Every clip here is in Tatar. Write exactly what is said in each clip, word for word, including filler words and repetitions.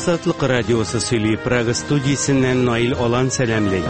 Азатлык радиосы сөйли, Прага студиясеннән Наил Алан сәламлый.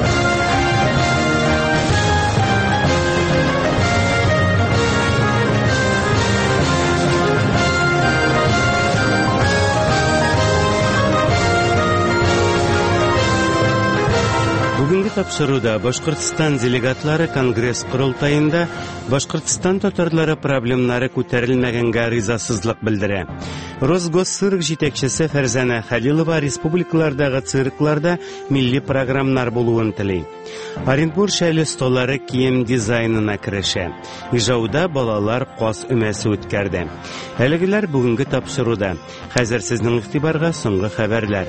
Бүгенге тапшыруда Башкортстан делегатлары Конгресс курултайында Башкортстан татарлары проблемнары күтәрелмәгәнгә ризасызлык белдерә. Росгоссырык җитәкчесе Фәрзәнә Хәлилова республикалардагы циркларда милли программалар булуын тели. Оренбур шәйле столлары кием дизайнына керешә. Ижауда балалар каз өмәсе үткәрде. Әлегеләр бүгенге тапшыруда. Хәзер сезнең игътибарга соңгы хәбәрләр.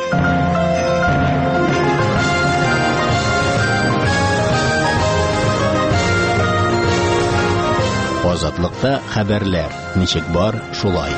Азатлыкта хәбәрләр. Ничек бар, шулай.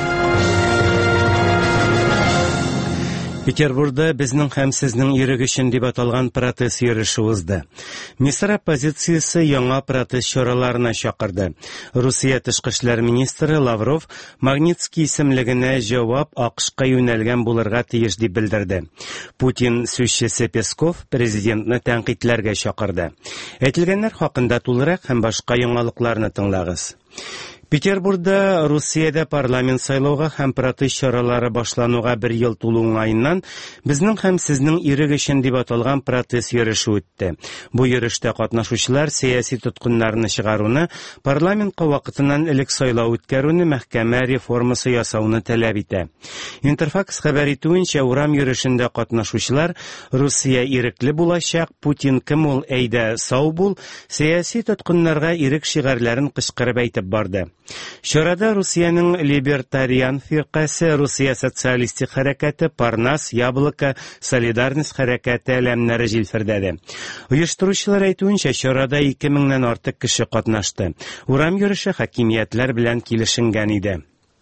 Петербургда безнең һәм сезнең ирек өчен дип аталган протест йөреше узды. Мисыр оппозициясе яңа протест чараларына чакырды. Русия тышкы эшләр министры Лавров Магнитский исемлегенә җавап АКШка юнәлгән булырга тиеш дип белдерде. Путин сүзчесе Песков президентны тәнкыйтьләргә чакырды. Әйтелгәннәр хакында тулырак һәм башка яңалыкларны тыңлагыз. Петербургда Русиядә парламент сайлауга һәм протест чаралары башлануга бер ел тулу уңаеннан безнең һәм сезнең ирек өчен дип аталган протест йөреше үтте. Бу йөрештә катнашучылар сәяси тоткыннарны чыгаруны, парламентка вакытыннан элек сайлау үткәрүне, мәхкәмә реформасы ясауны таләп итә. Интерфакс хәбәр итүенчә, урам йөрешендә катнашучылар Русия ирекле булачак, Путин кем ул, әйдә сау бул, сәяси тоткыннарга ирек шигарләрен кычкырып әйтеп барды. Чарада Русияның либертариан фиркасы, Русия социалистик хәрәкәте, Парнас, Яблоко, Солидарность хәрәкәте әлемнәре җилфердәде. Оештыручылар әйтүенчә, чарада ике меңнән артык кеше катнашты. Урам йөреше хакимиятләр белән килешенгән иде.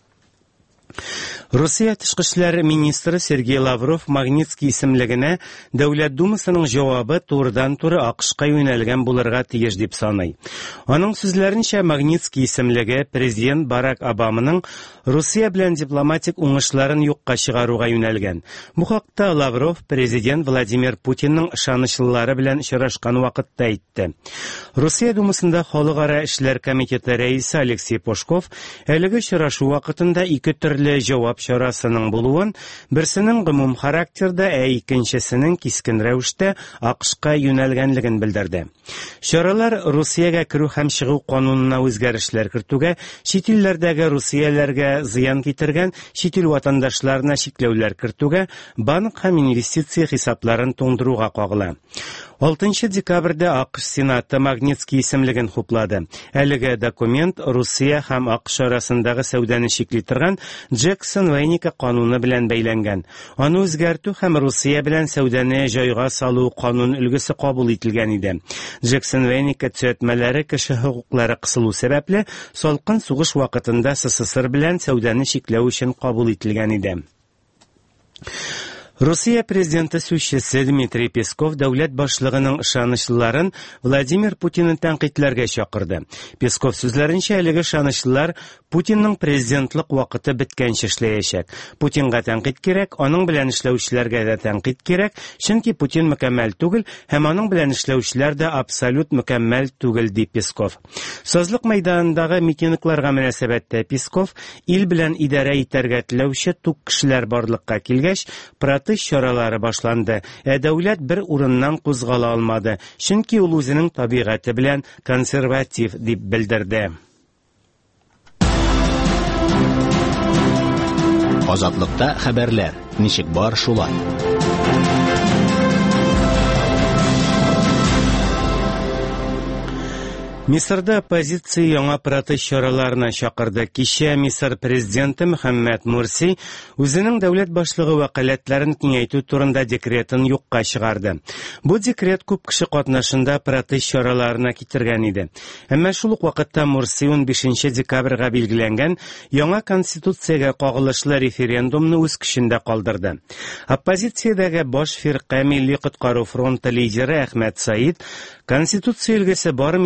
Русия тышкы эшләр министры Сергей Лавров Магнитский исемлегенә Дәүләт Думасының җавабы турыдан-туры АКШка юнәлгән булырга тиеш дип саный. Аның сүзләренчә, Магнитский исемлеге президент Барак Обаманың Русия белән дипломатик уңышларын юкка чыгаруга юнәлгән. Бу хакта Лавров президент Владимир Путинның ышанычлылары белән очрашкан вакытта әйтте. Русия Думасында Халыкара эшләр комитеты рәисе Алексей Пушков әлеге очрашу вакытында ике төрле җавап чарасының булуын, берсенең гомум характерда, ә икенчесенең кискен рәвештә АКШка юнәлгәнлеген белдерде. Чаралар Русиягә керү һәм чыгу канунына үзгәрешләр кертүгә, чит илләрдәге Русияләргә зыян китергән чит ил ватандашларына чикләүләр кертүгә, банк һәм инвестиция хисапларын туңдыруга кагыла. алтынчы декабрьдә АКШ Сенаты Магнитский исемлеген хуплады. Әлеге документ Русия һәм АКШ арасындагы сәүдәне чикли торган Джексон-Вейника кануны белән бәйләнгән. Аны үзгәртү һәм Русия белән сәүдәне җайга салу канун өлгесе кабул ителгән иде. Джексон-Вейника төзәтмәләре кеше хокуклары кысылу сәбәпле салкын сугыш вакытында СССР белән сәүдәне чикләү өчен кабул ителгән иде. Русия президенты сүзчесе Дмитрий Песков дәүләт башлыгының ышанычлыларын Владимир Путинны тәнкыйтьләргә чакырды. Песков сүзләренчә, әлеге ышанычлылар Путинның президентлык вакыты беткәнче эшләячәк. Путинга тәнкыйть кирәк, аның белән эшләүчеләргә дә тәнкыйть кирәк, чөнки Путин мөкәммәл түгел һәм аның белән эшләүчеләр дә абсолют мөкәммәл түгел, ди Песков. Сазлык мәйданындагы митингларга мөнәсәбәттә Песков ил белән идарә итәргә теләүче тук кешеләр барлыкка килгәч, протест чаралары башланды. Ә дәүләт бер урыннан кузгала алмады, чөнки ул үзенең табигате белән консерватив дип белдерде. Азатлыкта хәбәрләр. Ничек бар, шулай. Мисырда оппозиция яңа протест чараларына чакырды. Кичә Мисыр президенты Мөхәммәд Мурси үзенең дәүләт башлыгы вәкаләтләрен киңәйтү турында декретын юкка чыгарды. Бу декрет күп кеше катнашында протест чараларына китергән иде. Әмма шул ук вакытта Мурси унбишенче декабрьгә билгеләнгән яңа конституциягә кагылышлы референдумны үз көчендә калдырды. Оппозициядәге баш фирка Милли коткару фронты лидеры Әхмәд Саид конституция илгесе бары мисырлар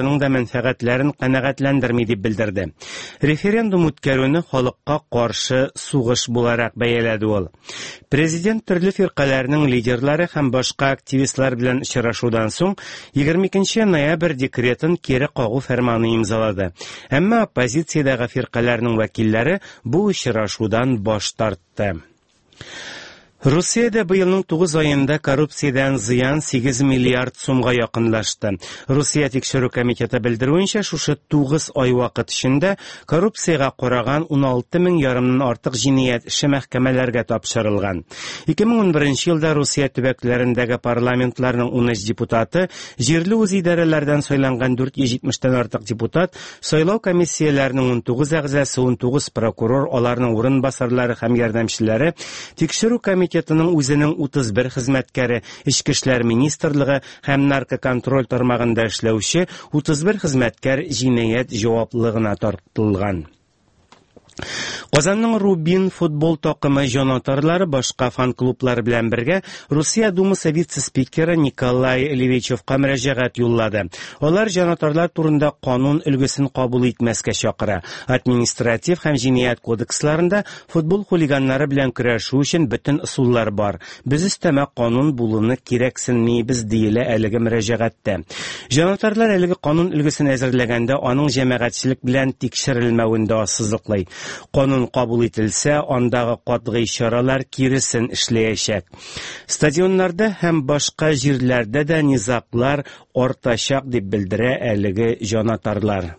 татарларның да мәнфәгатьләрен канәгатьләндерми дип белдерде. Референдум үткәрүне халыкка каршы сугыш буларак бәяләде ул. Президент төрле фиркаларның лидерлары һәм башка активистлар белән очрашудан соң егерме икенче ноябрь декретын кире кагу фәрманы имзалады. Әмма оппозициядәге фиркаларның вәкилләре бу очрашудан баш тартты. Русиядә быелның тугыз айында коррупциядән зыян сигез миллиард сумга якынлашты. Русия тикшерү комитеты белдерүенчә, шушы тугыз ай вакыт эчендә коррупциягә караган ун алты мең ярымнан артык җинаять эше мәхкәмәләргә тапшырылган. ике мең ун беренче елда Русия төбәкләрендәге парламентларның ун өч депутаты, җирле үз идарәләрдән сайланган дүрт йөз җитмештән артык депутат, сайлау комиссияләренең ун тугыз әгъзасы, ун тугыз прокурор, аларның урынбасарлары һәм ярдәмчеләре, тикшерү комитеты Комитетының үзенең утыз бер хезмәткәре, Ичке эшләр министрлыгы һәм наркоконтроль тармагында эшләүче утыз бер хезмәткәр җинаять җаваплылыгына тартылган. Казанның Рубин футбол такымы җанатарлары башка фан-клублар белән бергә Русия Думасы вице-спикеры Николай Левичевка мөрәҗәгать юллады. Алар җанатарлар турында канун өлгесен кабул итмәскә чакыра. Административ һәм җинаять кодексларында футбол хулиганнары белән көрәшү өчен бөтен ысуллар бар. Без өстәмә канун булуны кирәксенмибез диелә әлеге мөрәҗәгатьтә. Җанатарлар әлеге канун өлгесен әзерләгәндә аның җәмәгатьчелек белән тикшерелмәвендә ассызыклый. Канун кабул ителсә, андагы катгый чаралар киресен эшләячәк. Стадионнарда һәм башка җирләрдә дә низаклар артачак дип белдерә әлеге җанатарлар.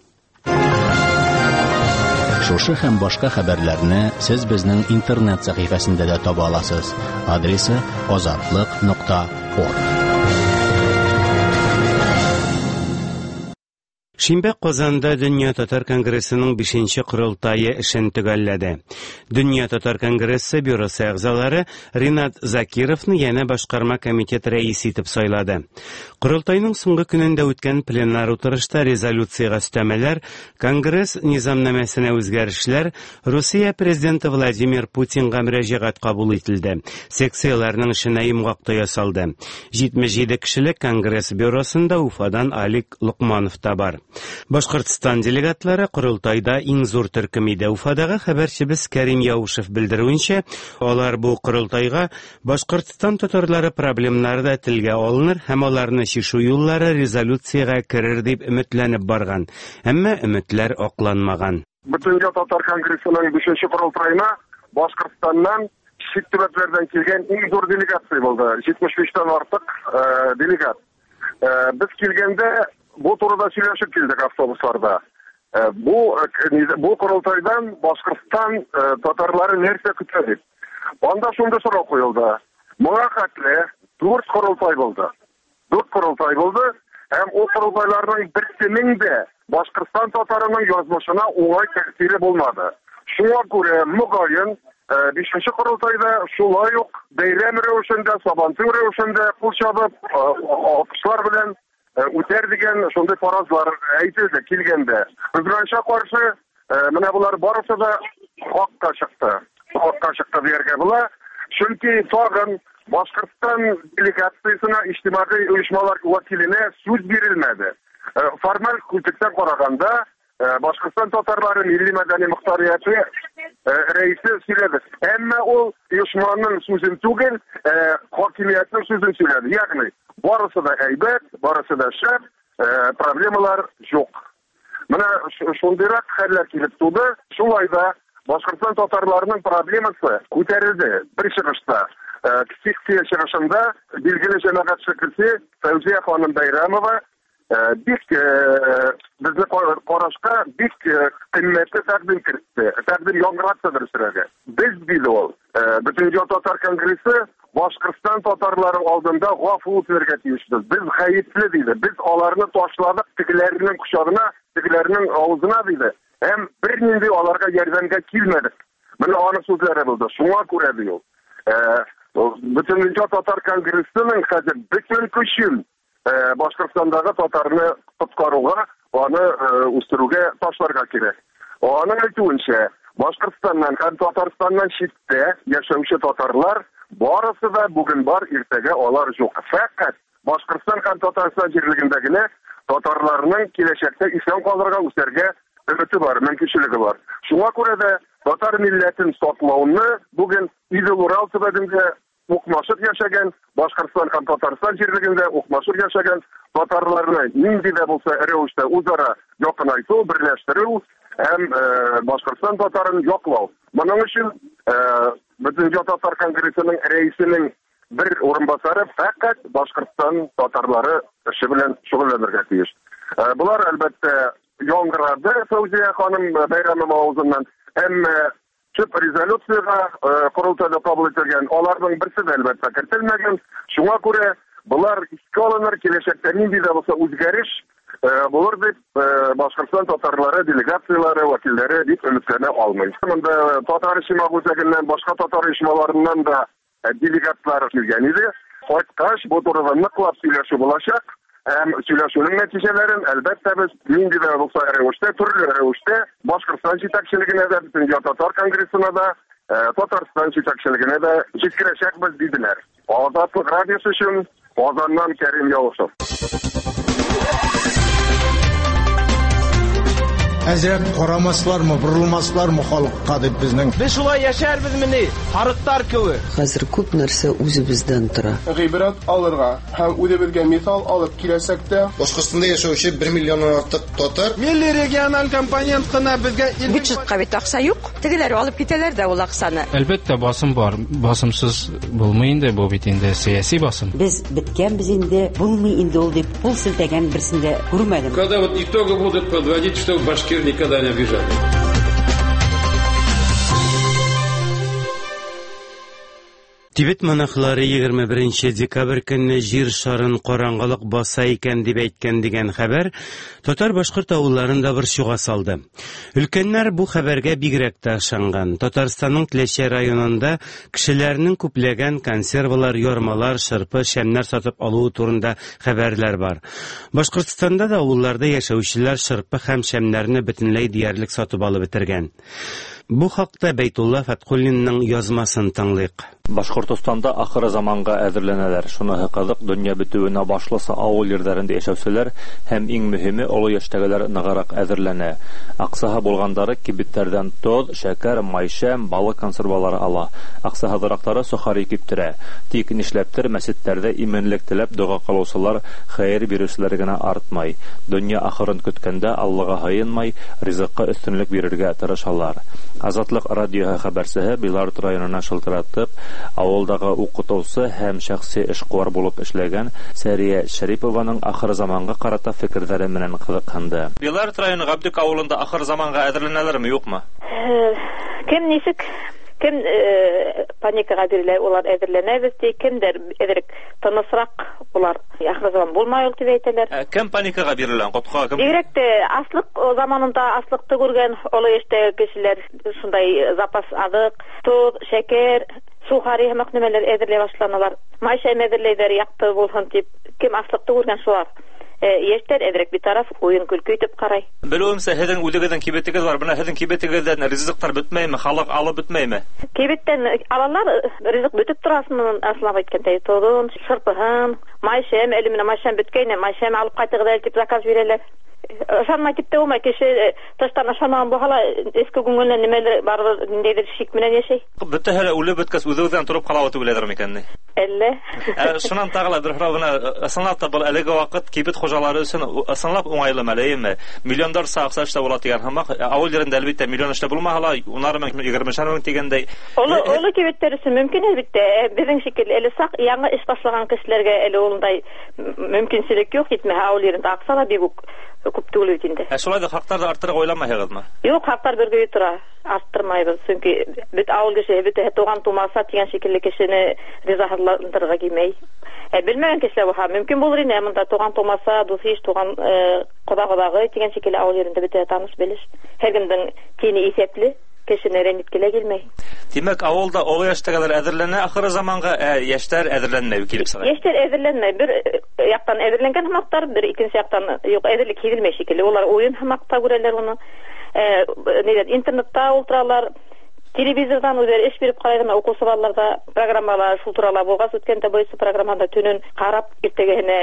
Шушы һәм башка хәбәрләрне сез безнең интернет сәхифәсендә дә таба аласыз. Адресы азатлык нокта орг. Шимбә Казанда Дөнья татар конгрессының бишенче корылтайы эшен төгәлләде. Дөнья татар конгрессы бюросы әгъзалары Ринат Закировны янә башкарма комитет рәисе итеп сайлады. Корылтайның соңгы көнендә үткән пленар утырышта резолюциягә өстәмәләр, конгресс низамнамәсенә үзгәрешләр, Русия президенты Владимир Путинга мөрәҗәгать кабул ителде. Секцияләрнең эшенә йомгак ясалды. җитмеш җиде кешелек конгресс бюросында Уфадан Алик Лукманов та бар. Башкортстан делегатлары корылтайда иң зур төркем иде. Уфадагы хәбәрчебез Кәрим Яушев белдерүенчә, алар бу корылтайга Башкортстан татарлары проблемнары да телгә алыныр һәм аларны чишү юллары резолюциягә керер дип өметләнеп барган. Әмма өметләр акланмаган. Бөтенләй татар конгрессының бишенче корылтайына Башкортстаннан чит төбәкләрдән килгән иң зур делегация булды. җитмеш биштән артык делегат. Без килгәндә бу турыда сөйләшеп килдек автобусларда. Бу бу корылтайдан Башкортстан татарлары нәрсә көтә дип. Анда шундый сорау куелды. Моңа хәтле дүрт корылтай булды. Дүрт корылтай булды һәм ул корылтайларның берсенең дә Башкортстан татарының язмышына уңай тәэсире булмады. Шуңа күрә мөгаен бишенче корылтайда шулай ук бәйрәм рәвешендә, сабантуй рәвешендә кул чабып, алкышлар белән үтәр дигән шундый фаразлар әйтелде килгәндә. Үзгәренчә каршы менә булар барысы да хакка чыкты. Хакка чыкты дияргә була. Чөнки тагын Башкортстан делегациясенә иҗтимагый оешмалар вәкиленә сүз бирелмәде. Формаль күлтектән караганда Башкортстан татарлары милли мәдәни мөхтәрияте рәисе сөйләде. Әмма ул оешманың сүзен түгел, хакимиятның сүзен сөйләде. Ягъни барысы да әйбәт, барысы да шәп, проблемалар юк. Менә шундыйрак хәлләр килеп туды. Шулай да Башкортстан татарларының проблемасы күтәрелде бер чыгышта. Секция чыгышында билгеле җәмәгатьчесе Фәүзия ханым Бәйрәмова бик безне карашка бик кыйммәтле тәкъдим кертте. Тәкъдим яңгыратты дөресрәге. Без диде ул. Бөтенләй татар конгрессы Башкортстан татарлары алдында гафу үтәргә тиешбез. Без гаепле диде. Без аларны ташладык тегеләрнең кучагына, тегеләрнең авызына диде. Һәм бернинди аларга ярдәмгә килмәдек. Менә аны сүзләре булды. Шуңа күрә ди ул. Бөтенләй татар конгрессының хәзер бөтен көчен Башкортстандагы татарны тоткаруга, аны үстерүгә ташларга кирәк. Аның әйтүенчә, Башкортстаннан һәм Татарстаннан читтә яшәүче татарлар барысы да бүген бар, иртәгә алар юк. Фәкать Башкортстан һәм Татарстан җирлегендә генә татарларның киләчәктә исән калырга үсәргә өмете бар, мөмкинчелеге бар. Шуңа күрә дә татар милләтен саклауны бүген Идел Урал төбәгендә укмашып яшәгән, Башкортстан һәм Татарстан җирлегендә укмашып яшәгән татарларны нинди дә булса рәвештә үзара якынайту, берләштерү һәм Башкортстан татарын яклау. Моның өчен Бөтенҗа татар конгрессының рәисенең бер урынбасары фақат Башкортстан татарлары эше белән шөгыльләнергә тиеш. Булар әлбәттә яңгырады Фәүзия ханым Бәйрәмов авызыннан, әмма төп резолюцияга корылтайда кабул ителгән аларның берсе дә әлбәттә кертелмәгән. Шуңа күрә булар искә алыныр, киләчәктә нинди дә булса үзгәреш булыр дип Башкортстан татарлары делегацияләре, вәкилләре дип өметләнә алмый. Монда татар ишма үзәгеннән башка татар ишмаларыннан да делегатлар килгән иде. Кайткач бу турыда ныклап сөйләшү булачак. Һәм сөйләшүнең нәтиҗәләрен әлбәттә без нинди дә булса рәвештә, төрле рәвештә Башкортстан җитәкчелегенә дә, Бөтенҗа татар конгрессына да, Татарстан җитәкчелегенә дә җиткерәчәкбез диделәр. Азатлык радиосы өчен Казаннан Кәрим Яусов. Әзрәт карамаслармы, бурылмаслармы халыкка дип безнең. Без шулай яшәрбезмени? Харыктар кеүек. Хәзер күп нәрсә үзебездән тора. Гыйбрат алырга һәм үзебезгә мисал алып киләсәктә Башкортстанда яшәүче бер миллионнан артык татар. Милли региональ компонент кына безгә бюджетка бит акча юк. Тегеләр алып китәләр дә ул акчаны. Әлбәттә басым бар. Басымсыз булмый инде бу бит инде сиясәт басым. Без биткәнбез инде, булмый инде ул дип кул селтәгән берсендә күрмәдем. Когда вот итоги будут подводить, что башкир никогда не обижали. Тибет монахлары егерме беренче декабрь көнне җир шарын караңгылык баса икән дип әйткән дигән хәбәр татар башкорт авылларында борчуга салды. Өлкәннәр бу хәбәргә бигрәк тә ышанган. Татарстанның Теләче районында кешеләрнең күпләгән консервалар, ярмалар, шырпы, шәмнәр сатып алуы турында хәбәрләр бар. Башкортстанда да авылларда яшәүчеләр шырпы һәм шәмнәрне бөтенләй диярлек сатып алып бетергән. Бу хакта Бәйтулла Фаткуллинның язмасын тыңлыйк. Башкортстанда ахыры заманга әзерләнәләр. Шуны кызык, дөнья бетүенә башласа авыл йөртләрендә яшәүчеләр һәм иң мөһиме олы яшьтәгеләр ныгырак әзерләнә. Аксаһы булгандары кибеттәрдән тоз, шәкәр, майшәм, балык консервалары ала. Аксаһыдырактары сухари киптерә. Тик нишләптер мәчетләрдә именлек теләп дуга кылучылар, хәер бирүчеләр генә артмай. Дөнья ахырын көткәндә Аллага хаенмай, ризыкка өстенлек бирергә тырышалар. Азатлык радио хәбәрчесе Белорет районына шылтыратып, авылдагы укытучы һәм шәхси эшкуар булып эшләгән Сәрия Шәрипованың ахыр заманга карата фикерләре белән кызыксынды. Белорет районы Габдик авылында ахыр заманга әзерләнәләрме, юкмы? Кем ничек? Кем паникага бирелә, улар әзерләнәбез ди, кемдер эдерек тынысрак булар. Ахыр заман булмай ул дип әйтәләр. Кем паникага бирелә? Котка кем? Директә аслык заманында аслыкты күргән олы яшьтәге кешеләр шундай запас азык, тоз, шәкәр, сухари һәм мәхнәмәләр әзерләй башланалар. Майша әзерләйдер якты булсын дип, кем аслыкты күргән шулар. Яшьтәр әдрәк битараф уен көлке итеп карай. Белүемсә, һеҙҙең үҙегеҙҙең кибетегеҙ бар. Бына һеҙҙең кибетегеҙҙән ризыҡтар бөтмәйме? Халыҡ алып бөтмәйме? Кибеттән алалар, ризыҡ бөтөп торасмы? Аслап әйткәндә, тоҙон, шырпыһын, майшәм, әле менә майшәм бөткәйне, майшәм алып ҡайтығыҙ әле тип заказ бирәләр. Ышанмай тип тә булмай, кеше тыштан ышанмаған булһа, эске күңеллән нимәлер барыбер ниндәйҙер шик менән йәшәй. Бөтәһе лә үлеп бөткәс, үҙ-үҙенән тороп ҡалабы тип уйлайҙыр микәнни? Әллә. Шунан тағы ла бер һорау гына, ысынлап та был әлеге ваҡыт кибет хужалары өсөн ысынлап уңайлымы, әлләме? Миллиондарса аҡса эштә була тигән һымаҡ, ауыл ерендә әлбиттә миллион эштә булмаһа ла, унар мең, егермешәр мең тигәндәй. Олы олы кибеттәр өсөн мөмкин әлбиттә. Безнең шикелле әле саҡ яңы эш башлаган кешеләргә әле улдай мөмкинселек юҡ, итмәһә ауыл ерендә аҡса ла бик күп түгел бит инде. Ә шулай да хаҡтарҙы арттырырға уйламайһығыҙмы? Юҡ, хаҡтар бергә тора. Арттырмайбыҙ, сөнки бит ауыл кешеһе бөтәһе туған тумаса тигән шикелле кешене ризаһыҙландырырға килмәй. Ә белмәгән кешеләр булһа, мөмкин булыр ине, монда туған тумаса, дуҫ-иш, туған ҡоҙа-ҡоҙағый тигән шикелле ауыл ерендә бөтәһе таныш белеш. Һәр кемдең тине иҫәпле, кешене рәнйеткелә килмәй. Тимәк, ауылда оло йәштәгеләр әҙерләнә, ахыры заманға ә йәштәр әҙерләнмәй килеп сыға. Йәштәр әҙерләнмәй. Бер яҡтан әҙерләнгән һымаҡтар, бер икенсе яҡтан юҡ, әҙерлек һиҙелмәй шикелле. Улар уйын һымаҡта күрәләр уны. Интернетта ултыралар, телевизордан үҙҙәре эш биреп ҡарайҙар, уҡыусы балаларҙа программалар шул турала булғас, үткәндә бойсы программада төнөн ҡарап, иртәгәһенә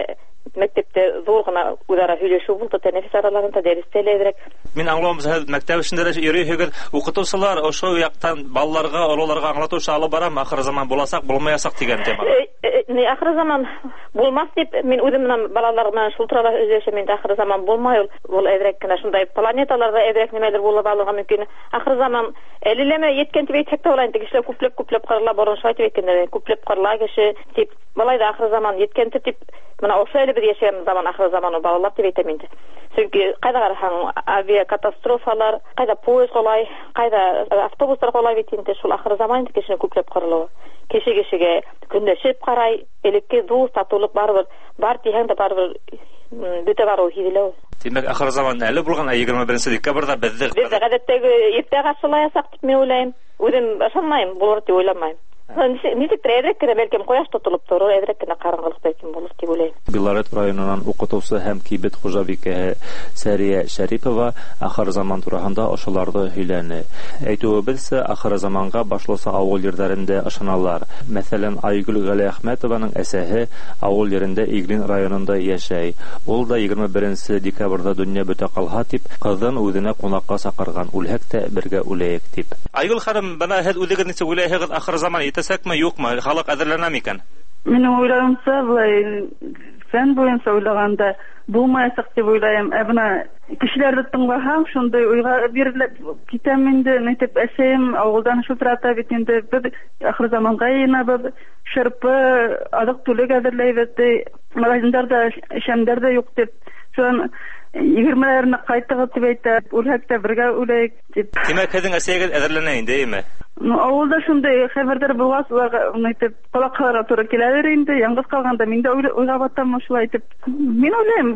мәктәптә зур гына үзара һөйләшү булды, тәнәфес араларында дәресләр әдрәк. Мин аңлавым, сез мәктәп эшендә йөрисегез, укытучылар ошо яктан балаларга, олыларга аңлатучы алып барам, ахыр заман буласак, булмаясак дигән тема. Не ахыр заман булмас дип, мин үзем менән балалар белән шул турыда сөйләшәм, инде ахыр заман булмай ул. Ул әдрәк кенә шундай планеталарда әдрәк нәмәләр булып алырга мөмкин. Ахыр заман әлеләмә yetkән дип әйтсәк тә, ул инде кешеләр күпләп күпләп кырыла борын шайтып әйткәндә, күпләп кырыла кеше дип, балай да ахыр заман yetkән дип, менә ошо әле без яшәгән заман ахыр заман балалар дип әйтәм инде. Чөнки кайда карасаң, авиакатастрофалар, кайда поезд голай, кайда автобуслар голай бит инде, шул ахыр заман инде кешене күпләп кырылуы. Кеше кешегә көндәшеп карай, элекке дус татулык барбыр, бар дигән дә барбыр, бөтә бару хизеләү. Димәк, ахыр заман әле булган егерме беренче декабрьдә бездә Без гадәттәге иртә каршылаясак дип мен уйлыйм. Үзем ышанмыйм, булыр дип уйламыйм. Ничек әдрәк кенә бәлкем кояш тотылып торыр, әдрәк кенә караңгылык бәлкем булыр дип уйлыйм. Белорет районынан укытучы һәм кибет хуҗабикәһе Сәрия Шәрипова ахыр заман турында ошоларны һөйләне. Әйтүебезчә, ахыр заманга башласа авыл җирләрендә ышаналар. Мәсәлән, Айгөл Галиәхмәтованың әсәһе авыл җирендә Иглин районында яшәй. Ул да егерме беренче декабрьдә дөнья бетә калга дип, кызын үзенә кунакка сакырган, үлһәк тә бергә үләйек дип. Айгөл ханым, бана һәд үлегез ничек үләйһегез ахыр заман итәсәкме, юкмы? Халык әзерләнә микән? Минем уйлавымча, булай фән буенча уйлаганда булмаясак дип уйлыйм. Ә бына кешеләрне тыңласаң, шундай уйга бирелеп китәм инде, нитеп әсәем авылдан шылтырата бит инде, бер ахыр заманга янабыз, шырпы, адык түлек әзерләйбез ди, магазиннар да, шәмдәр дә юк дип, шуны егермеләрне кайтыгыз дип әйтә, үлһәк тә бергә үләйек дип. Димәк, һезнең әсәегез әзерләнә инде, әйме? Ну, авылда шундай хәбәрдар булгас, уларга нитеп кулак кылырга туры киләләр инде, яңгыз калганда мин дә уйлап атам шулай итеп. Мин уйлыйм,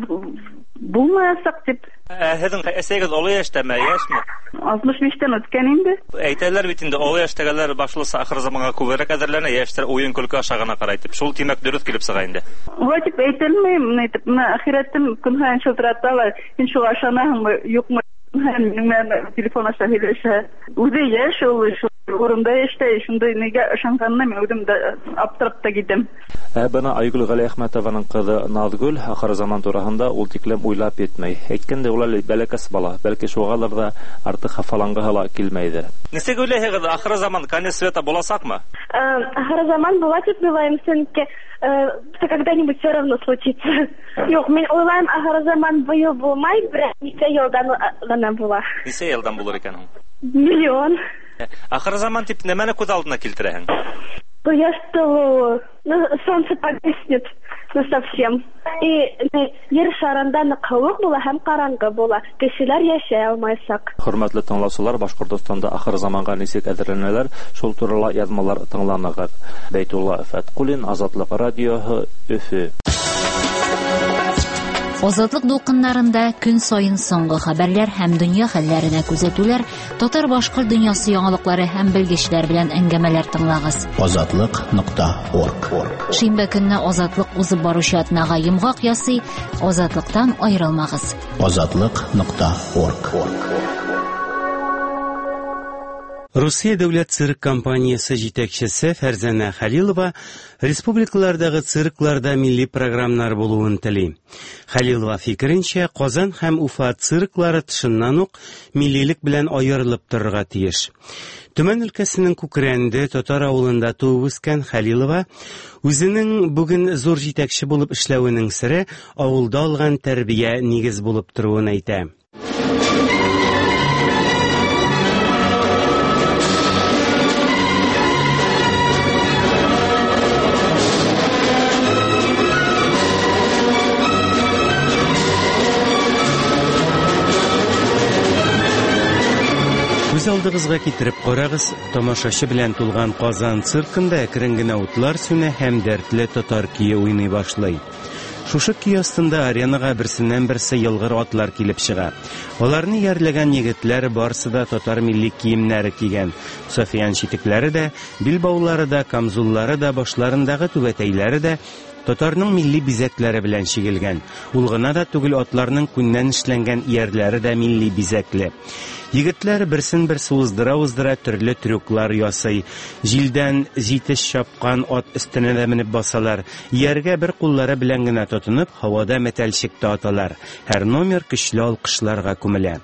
булмаясак дип. Ә һезнең әсәегез олы яшьтәме, яшьме? алтмыш биштән үткән инде. Әйтәләр бит инде, олы яшьтәгеләр башласа ахыр заманга күбрәк әзерләнә, яшьтәр уен көлке аша гына карый дип. Шул тимәк дөрес килеп сыга инде. Улай дип әйтелмәйм, нитеп, менә ахирәтем көн һәйин шылтыраталар. Син шуга ышанаһыңмы, юкмы? Мен телефон аша һөйләшә. Үзе яшь ул, урында яшьтә, шундай нигә ышанганны мен үзем дә аптырап та китәм. Ә бана Айгөл Галиәхмәтованың кызы Назгөл ахыр заман турында ул тиклем уйлап етмәй. Әйткәндә, ул әле бәләкәс бала, бәлки шугалыр да артык хафалангаһы ла килмәйдер. Ничек уйлыйһығыз, ахыр заман конец света буласакмы? Ахыр заман була дип уйлыйм, чөнки когда-нибудь все равно случится. Юк, мен уйлыйм, ахыр заман быел булмай, бер ничә елдан гына була. Ничә елдан булыр икән ул? Миллион. Ахыр заман дип нәмәне күз алдына килтерәһең? Кояш тулуы, солнце погаснет, ну совсем. И yer шарында ныклык була һәм караңгы була. Кешеләр яшәй алмаячак. Хөрмәтле тыңлаучылар, Башкортстанда ахыр заманга ничек әзерләнәләр, шул турыда язмалар тыңланыгыз. Бәйтулла Фәткулин, Азатлык радиоһы, Өфе. Азатлык дулкыннарында көн сайын соңгы хәбәрләр һәм дөнья хәлләренә күзәтүләр, татар-башкорт дөньясы яңалыклары һәм белгечләр белән әңгәмәләр тыңлагыз. азатлык нокта орг. Шимбә көнне Азатлык узып баручы атнага йомгак ясый, Азатлыктан аерылмагыз. азатлык нокта орг. Русия дәүләт цирк компаниясе җитәкчесе Фәрзәнә Хәлилова республикалардагы циркларда милли программалар булуын тели. Хәлилова фикеренчә, Казан һәм Уфа цирклары тышыннан ук миллилек белән аерылып торырга тиеш. Төмән өлкәсенең Күкрәнде татар авылында туып үскән Хәлилова үзенең бүген зур җитәкче булып эшләвенең сере авылда алган тәрбия нигез булып торуын әйтә. Күз алдыгызга китереп карагыз, тамашачы белән тулган Казан циркында әкрен генә утлар сүнә һәм дәртле татар көе уйный башлый. Шушы көй астында аренага берсеннән-берсе ялгыр атлар килеп чыга. Аларны ярләгән егетләр барсы да татар милли киемнәре кигән. Софиян читекләре дә, билбаулары да, камзуллары да, башларындагы түбәтәйләре дә татарның милли бизәкләре белән чигелгән. Ул гына да түгел, атларның күннән эшләнгән иярләре дә милли бизәкле. Егетләр берсен-берсе уздыра-уздыра төрле трюклар ясый. Җилдән җитеш чапкан ат өстенә дә менеп басалар. Ияргә бер куллары белән генә тотынып, һавада мәтәлчеккә аталар. Һәр номер көчле алкышларга күмелә.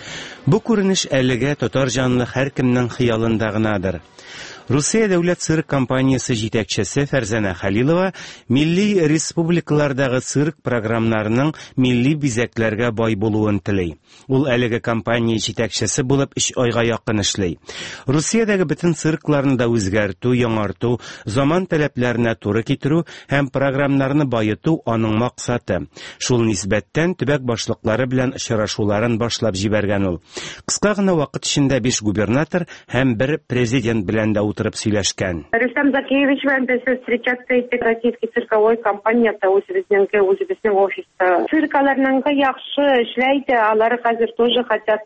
Бу күренеш әлегә татар җанлы һәркемнең хыялында гынадыр. Русия дәүләт цирк компаниясе җитәкчесе Фәрзәнә Хәлилова милли республикалардагы цирк программнарының милли бизәкләргә бай булуын теләй. Ул әлеге компания җитәкчесе булып өч айга якын эшләй. Русиядәге бөтен циркларны да үзгәртү, яңарту, заман таләпләренә туры китерү һәм программнарны байыту аның максаты. Шул нисбәттән төбәк башлыклары белән очрашуларын башлап җибәргән ул. Кыска гына вакыт эчендә биш губернатор һәм бер президент белән дә утырып сөйләшкән. Рустам Закиевич белән без встречаться иттек российский цирковой компанияда, үзебезнең үзебезнең офиста. Циркаларның яхшы эшләй дә, алар хәзер тоже хотят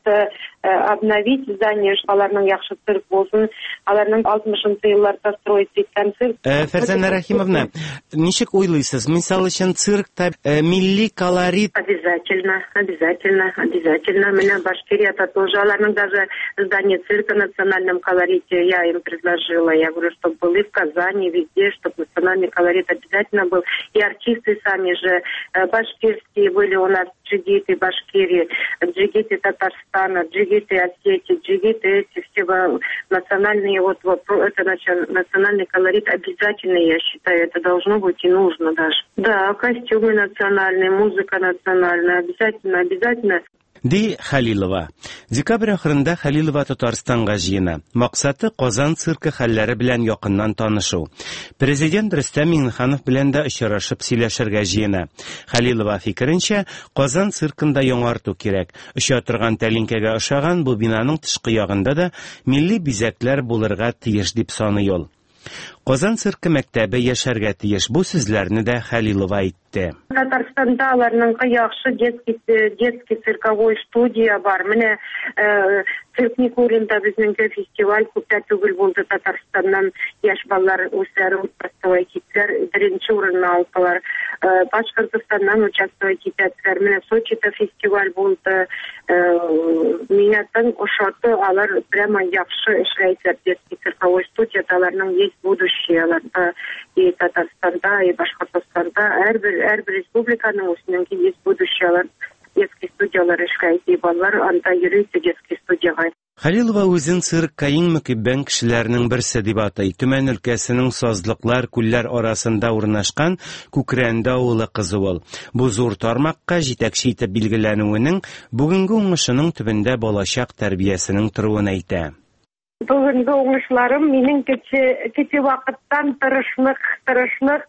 обновить здание, аларның яхшы цирк булсын, аларның алтмышынчы елларда строить иткән цирк. Фәрзәнә Рәхимовна, ничек уйлыйсыз? Мисал өчен циркта милли колорит обязательно, обязательно, обязательно. Менә Башкирияда тоже аларның даже здание цирка в национальном колорите я им предложила. Я говорю, чтобы был и в Казани, везде, чтобы национальный колорит обязательно был. И артисты сами же башкирские были у нас, джигиты Башкирии, джигиты Татарстана, джигиты Осетии, джигиты эти все национальные, вот, вот это национальный колорит обязательно, я считаю, это должно быть и нужно даже. Да, костюмы национальные, музыка национальная, обязательно, обязательно. Ди Хәлилова. Декабрь ахырында Хәлилова Татарстанга җыена. Максаты Казан циркы хәлләре белән якыннан танышу. Президент Рөстәм Миңнеханов белән дә очрашып сөйләшергә җыена. Хәлилова фикеренчә, Казан циркында яңарту кирәк. Оча торган тәлинкәгә ошаган бу бинаның тышкы ягында да милли бизәкләр булырга тиеш дип саный ул. Казан циркы мәктәбе яшәргә тиеш. Бу сүзләрне дә Хәлилова әйтте. Татарстанда аларның яхшы детский детский цирковой студия бар. Менә циркник урында безнең фестиваль күптә түгел булды. Татарстаннан яшь балалар үстерү участвовать иттеләр, беренче урынны алдылар. Башкортстаннан участвовать иттеләр. Менә Сочида фестиваль булды. Миңа таң ошаты алар прямо яхшы эшләйләр детский цирковой студияда, аларның есть будущее аларда и Татарстанда, и Башкортостанда, әрбір әрбір республиканың үсеннән есть будущее алар детский студиялар эшләйт, и балалар анда йөрит детский студияга. Хәлилова үзен циркка иң мөкиббән кешеләрнең берсе дип атай. Төмән өлкәсенең сазлыклар, күлләр арасында урнашкан Күкрәндә авылы кызы ул. Бу зур тармакка җитәкче итеп билгеләнүенең бүгенге уңышының төбендә балачак тәрбиясенең торуын әйтә. Бүгенге уңышларым минем кече кече вакыттан тырышлык, тырышлык,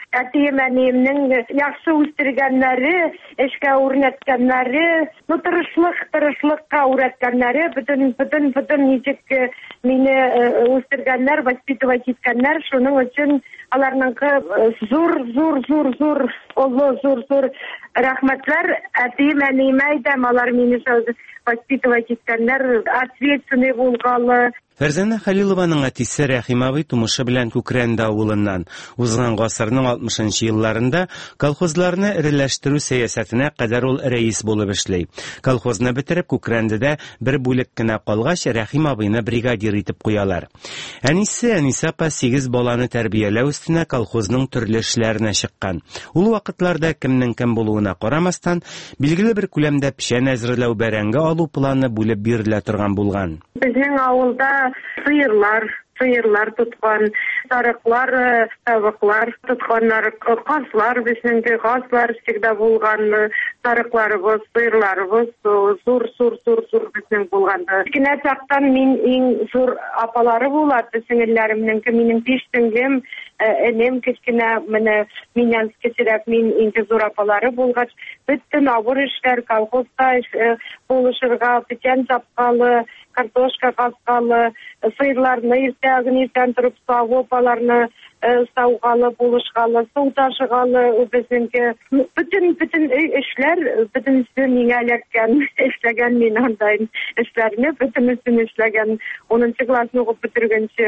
әти-әниемнең яхшы үстергәннәре, эшкә үрнәткәннәре, ну тырышлык, тырышлыкка үрәткәннәре, бөтен бөтен бөтен ничек мине үстергәннәр, воспитывать иткәннәр, шуның өчен аларның зур, зур, зур, зур, олы, зур, зур рәхмәтләр әти-әниемә әйтәм, алар мине воспитывать иткәннәр, ответственный булгалы. Фәрзәнә Хәлилованың әтисе Рәхим абый тумышы белән Күкрәндә авылыннан. Узган гасырның алтмышынчы елларында колхозларны эреләштерү сәясәтенә кадәр ул рәис булып эшләй. Колхозны бетереп Күкрәндә бер бүлек кенә калгач, Рәхим абыйны бригадир итеп куялар. Әнисе Әниса апа сигез баланы тәрбияләү өстенә колхозның төрле эшләренә чыккан. Ул вакытларда кемнең кем булуына карамастан, билгеле бер күләмдә печән әзерләү, бәрәңге алу планы бүлеп бирелә торган булган. Безнең авылда сыерлар, сыерлар тоткан, сарыклар, тавыклар тотканнар, казлар, безнең казлар всегда булган, сарыкларыбыз, сыерларыбыз зур, зур, зур, зур безнең булган. Кенә чактан мин иң зур апалары була, сеңелләремнең, минем биш сеңлем, энем кечкенә, менә миннән кечерәк, мин иң зур апалары булгач, бөтен авыр эшләр, колхозда булышырга, печән запкалы, картошка каскалы, сыерларны иртәген иртән торып савып, аларны саугалы, булышкалы, су ташыгалы, безнеңке бөтен бөтен эшләр, бөтенесе миңа эләккән, эшләгән мин анда эшләрне, бөтенесен эшләгән, унынчы классны укып бетергәнче.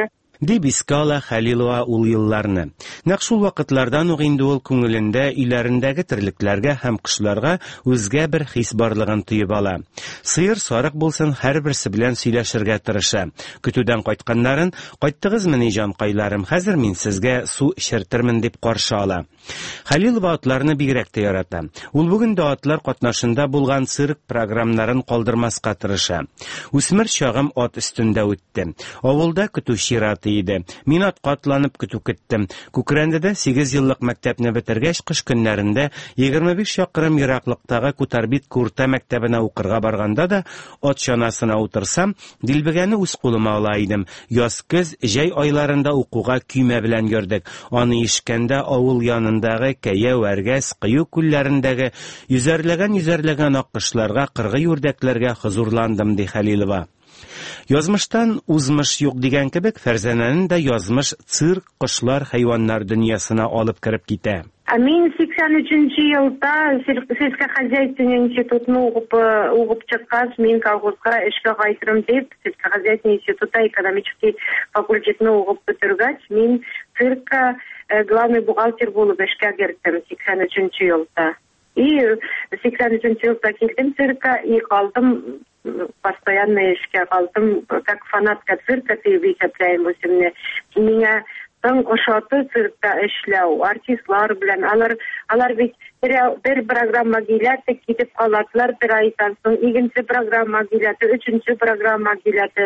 Дип искә ала Хәлилова ул елларны. Нәкъ шул вакытлардан ук инде ул күңелендә өйләрендәге терлекләргә һәм кошларга үзгә бер хис барлыгын тоеп ала. Сыер сарык булсын, һәрберсе белән сөйләшергә тырыша. Көтүдән кайтканнарын, кайттыгызмыни җанкайларым, хәзер мин сезгә су эчертермен дип каршы ала. Хәлилова атларны бигрәк тә ярата. Ул бүген дә атлар катнашында булган цирк программнарын калдырмаска тырыша. Үсмер чагым ат өстендә үтте. Авылда көтү чираты иде. Мин атка атланып көтү көттем. Күкрәндәдә сигез еллык мәктәпне бетергәч, кыш көннәрендә егерме биш чакрым ераклыктагы Кутарбит Курта мәктәбенә укырга барганда да ат чанасына утырсам, дилбегәне үз кулыма ала идем. Яз-көз, җәй айларында укуга көймә белән йөрдек. Аны ишкәндә авыл янындагы Кәяү, Әргәс, Кыю күлләрендәге йөзәрләгән-йөзәрләгән аккышларга, кыргый үрдәкләргә хозурландым, ди Хәлилова. Язмыштан узмыш юк дигән кебек, Фәрзәнәнең дә язмыш цирк, кошлар, хайваннар дөньясына алып кереп китә. Мин сиксән өченче елда сельскохозяйственный институтны укып укып чыккач, мин колхозга эшкә кайтырым дип, сельскохозяйственный институтта экономический факультетны укып бетергәч, мин циркка главный бухгалтер булып эшкә кирдем сиксән өченче елда. И сиксән өченче елда килдем циркка и калдым, постоянно эшкә калдым, как фанатка цирка дип исәпләйм үземне. Миңа таң ошаты циркта эшләү, артистлар белән, алар алар бит бер программа киләте, китеп калатлар, бер айдан соң икенче программа киләте, өченче программа киләте.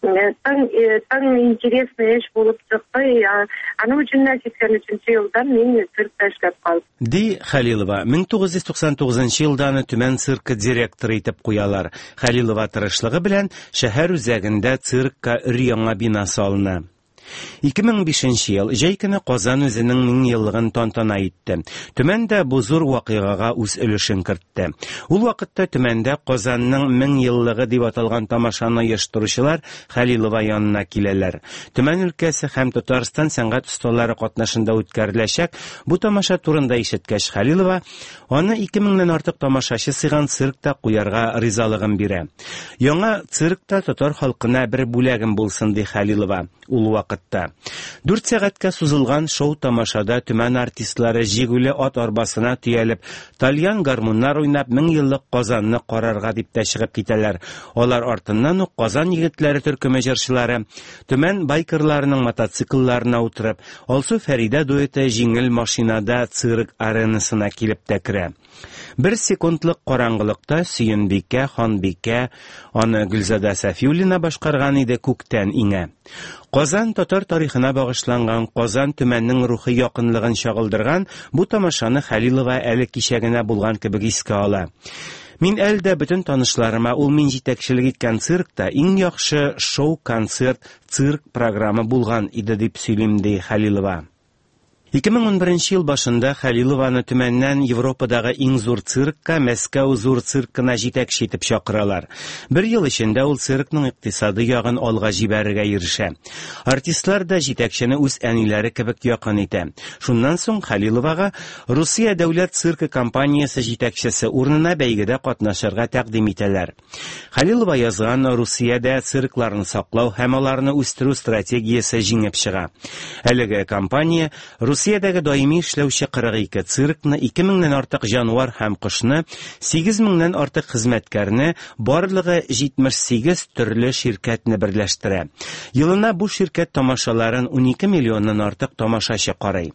Таң таң интересный эш булып чыкты. Аның өчен сиксән өченче елдан мин циркта эшләп калдым. Ди Хәлилова. мең тугыз йөз туксан тугызынчы елдан Төмән циркы директоры итеп куялар. Хәлилова тырышлыгы белән шәһәр үзәгендә циркка өр-яңа бина салына. ике мең бишенче ел җәй көне Казан үзенең мең еллыгын тантана итте. Төмәндә бу зур вакыйгага үз өлешен кертте. Ул вакытта Төмәндә Казанның мең еллыгы дип аталган тамашаны оештыручылар Хәлилова янына киләләр. Төмән өлкәсе һәм Татарстан сәнгать осталары катнашында үткәреләчәк бу тамаша турында ишеткәч, Хәлилова аны ике меңнән артык тамашачы сыйган циркта куярга ризалыгын бирә. Яңа циркта татар халкына бер бүләгем булсын, ди Хәлилова. Ул вакытта дүрт сәгатькә сузылган шоу-тамашада Төмән артистлары җигүле ат арбасына төялеп, тальян гармуннар уйнап, мең еллык Казанны карарга дип тә чыгып китәләр. Алар артыннан ук Казан егетләре төркеме җырчылары Төмән байкерларының мотоциклларына утырып, Алсу Фәридә дуэты җиңел машинада цирк аренасына килеп тә керә. Бер секундлык караңгылыкта Сөенбикә, Ханбикә, аны Гөлзадә Сафиуллина башкарган иде, күктән иңә. Казан татар тарихына багышланган, Казан Төмәннең рухи якынлыгын чагылдырган бу тамашаны Хәлилова әле кичәгенә булган кебек искә ала. Мин әлдә бөтен танышларыма ул мин җитәкчелек иткән циркта иң яхшы шоу-концерт, цирк программы булган иде дип сөйлим, ди Хәлилова. ике мең унберенче ел башында Хәлилованы Төмәннән Европадагы иң зур циркка, Мәскәү зур циркына җитәкче итеп чакыралар. Бер ел эчендә ул циркның икътисады ягын алга җибәрергә ирешә. Артистлар да җитәкчене үз әниләре кебек якын итә. Шуннан соң Хәлиловага Русия дәүләт циркы компаниясе җитәкчесе урынына бәйгедә катнашырга тәкъдим итәләр. Хәлилова язган Русиядә циркларны саклау һәм аларны үстерү стратегиясе җиңеп чыга. Әлеге компания Русиядәге даими эшләүче кырык ике циркны, ике меңнән артык җанвар һәм кошны, сигез меңнән артык хезмәткәрне, барлыгы җитмеш сигез төрле ширкәтне берләштерә. Елына бу ширкәт тамашаларын унике миллионнан артык тамашачы карый.